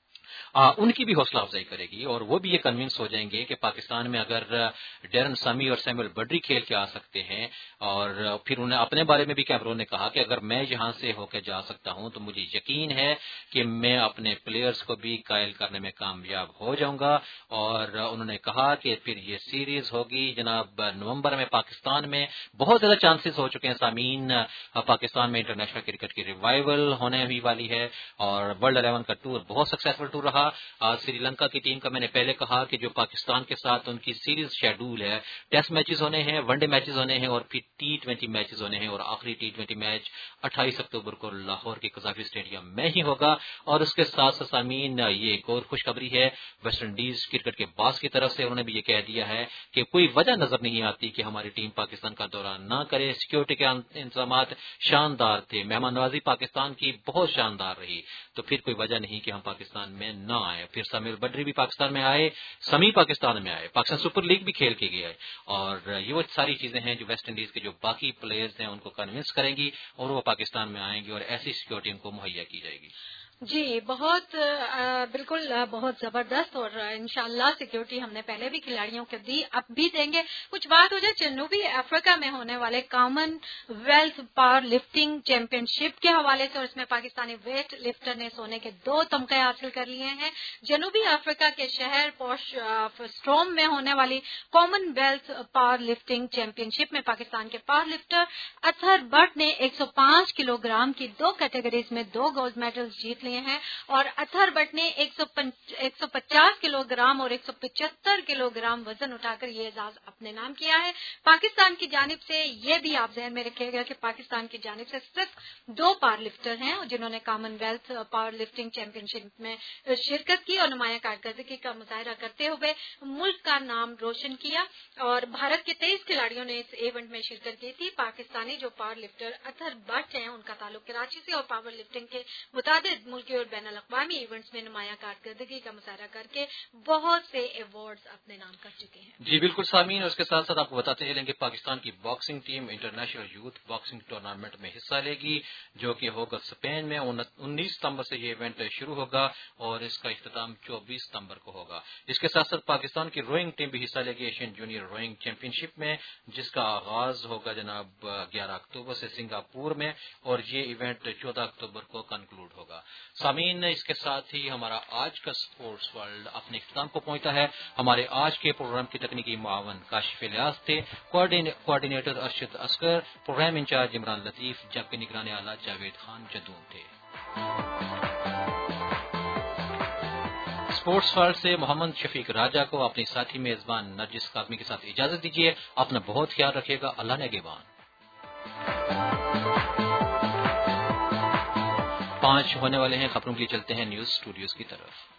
ان کی بھی حوصلہ افزائی کرے گی، اور وہ بھی یہ کنونس ہو جائیں گے کہ پاکستان میں اگر ڈیرن سمی اور سیموئل بڈری کھیل کے آ سکتے ہیں، اور پھر انہیں اپنے بارے میں بھی کیمرون نے کہا کہ اگر میں یہاں سے ہو کے جا سکتا ہوں تو مجھے یقین ہے کہ میں اپنے پلیئرز کو بھی قائل کرنے میں کامیاب ہو جاؤں گا، اور انہوں نے کہا کہ پھر یہ سیریز ہوگی جناب نومبر میں پاکستان میں۔ بہت زیادہ چانسز ہو چکے ہیں سامعین، پاکستان میں انٹرنیشنل کرکٹ کی ریوائول ہونے ہی والی ہے، اور ورلڈ 11 کا ٹور بہت سکسیسفل ٹور رہا۔ سری لنکا کی ٹیم کا میں نے پہلے کہا کہ جو پاکستان کے ساتھ ان کی سیریز شیڈول ہے، ٹیسٹ میچز ہونے ہیں، ون ڈے میچز ہونے ہیں، اور پھر T20 میچز ہونے ہیں، اور آخری T20 میچ 28 اکتوبر کو لاہور کے قذافی اسٹیڈیم میں ہی ہوگا۔ اور اس کے ساتھ سامعین، یہ ایک اور خوشخبری ہے ویسٹ انڈیز کرکٹ کے باس کی طرف سے، انہوں نے بھی یہ کہہ دیا ہے کہ کوئی وجہ نظر نہیں آتی کہ ہماری ٹیم پاکستان کا دورہ نہ کرے، سیکیورٹی کے انتظامات شاندار تھے، مہمان نوازی پاکستان کی بہت شاندار رہی، تو پھر کوئی وجہ نہیں کہ ہم پاکستان میں نہ آئے۔ پھر سمیل بڈری بھی پاکستان میں آئے، سمی پاکستان میں آئے، پاکستان سپر لیگ بھی کھیل کے گئے، اور یہ وہ ساری چیزیں ہیں جو ویسٹ انڈیز کے جو باقی پلیئرز ہیں ان کو کنونس کریں گی، اور وہ پاکستان میں آئیں گے، اور ایسی سیکیورٹی ان کو مہیا کی جائے گی۔ جی بہت بالکل بہت زبردست، اور انشاءاللہ سیکیورٹی ہم نے پہلے بھی کھلاڑیوں کو دی، اب بھی دیں گے۔ کچھ بات ہو جائے جنوبی افریقہ میں ہونے والے Commonwealth powerlifting championship کے حوالے سے، اور اس میں پاکستانی ویٹ لفٹر نے سونے کے 2 تمغے حاصل کر لیے ہیں۔ جنوبی افریقہ کے شہر پوسٹروم میں ہونے والی Commonwealth powerlifting championship میں پاکستان کے پاور لفٹر اطہر بٹ نے 105 کلو گرام کی 2 کیٹیگریز میں 2 گولڈ میڈلز جیت لیے ہیں، اور اطہر بٹ نے 150 کلو گرام اور 175 کلو گرام وزن اٹھا کر یہ اعزاز اپنے نام کیا ہے۔ پاکستان کی جانب سے یہ بھی آپ ذہن میں رکھیے گا کہ پاکستان کی جانب سے صرف 2 پاور لفٹر ہیں جنہوں نے Commonwealth powerlifting championship میں شرکت کی اور نمایاں کارکردگی کا مظاہرہ کرتے ہوئے ملک کا نام روشن کیا، اور بھارت کے 23 کھلاڑیوں نے اس ایونٹ میں شرکت کی تھی۔ پاکستانی جو پاور لفٹر اطہر بٹ ہیں ان کا تعلق کراچی سے، اور پاور لفٹنگ کے متعدد ملکی اور بین الاقوامی ایونٹس میں نمایاں کارکردگی کا مظاہرہ کر کے بہت سے ایوارڈز اپنے نام کر چکے ہیں۔ جی بالکل سامعین، اور اس کے ساتھ ساتھ آپ کو بتاتے چلیں کہ پاکستان کی boxing team international youth boxing tournament میں حصہ لے گی، جو کہ ہوگا اسپین میں۔ 19 ستمبر سے یہ ایونٹ شروع ہوگا، اور اس کا اختتام 24 ستمبر کو ہوگا۔ اس کے ساتھ ساتھ پاکستان کی روئنگ ٹیم بھی حصہ لے گی Asian junior rowing championship میں، جس کا آغاز ہوگا جناب 11 اکتوبر سے سنگاپور میں، اور یہ ایونٹ 14 اکتوبر کو کنکلوڈ ہوگا۔ سامعین، اس کے ساتھ ہی ہمارا آج کا سپورٹس ورلڈ اپنے اختتام کو پہنچتا ہے۔ ہمارے آج کے پروگرام کی تکنیکی معاون کاشف الیاس تھے، coordinator Arshad Asghar, program incharge Imran Latif, جبکہ نگران اعلیٰ جاوید خان جدون تھے۔ سپورٹس ورلڈ سے محمد شفیق راجہ کو اپنی ساتھی میزبان نرجس کاظمی کے ساتھ اجازت دیجیے۔ اپنا بہت خیال رکھیے گا، اللہ نگہبان۔ 5 ہونے والے ہیں، خبروں کے لیے چلتے ہیں نیوز اسٹوڈیوز کی طرف۔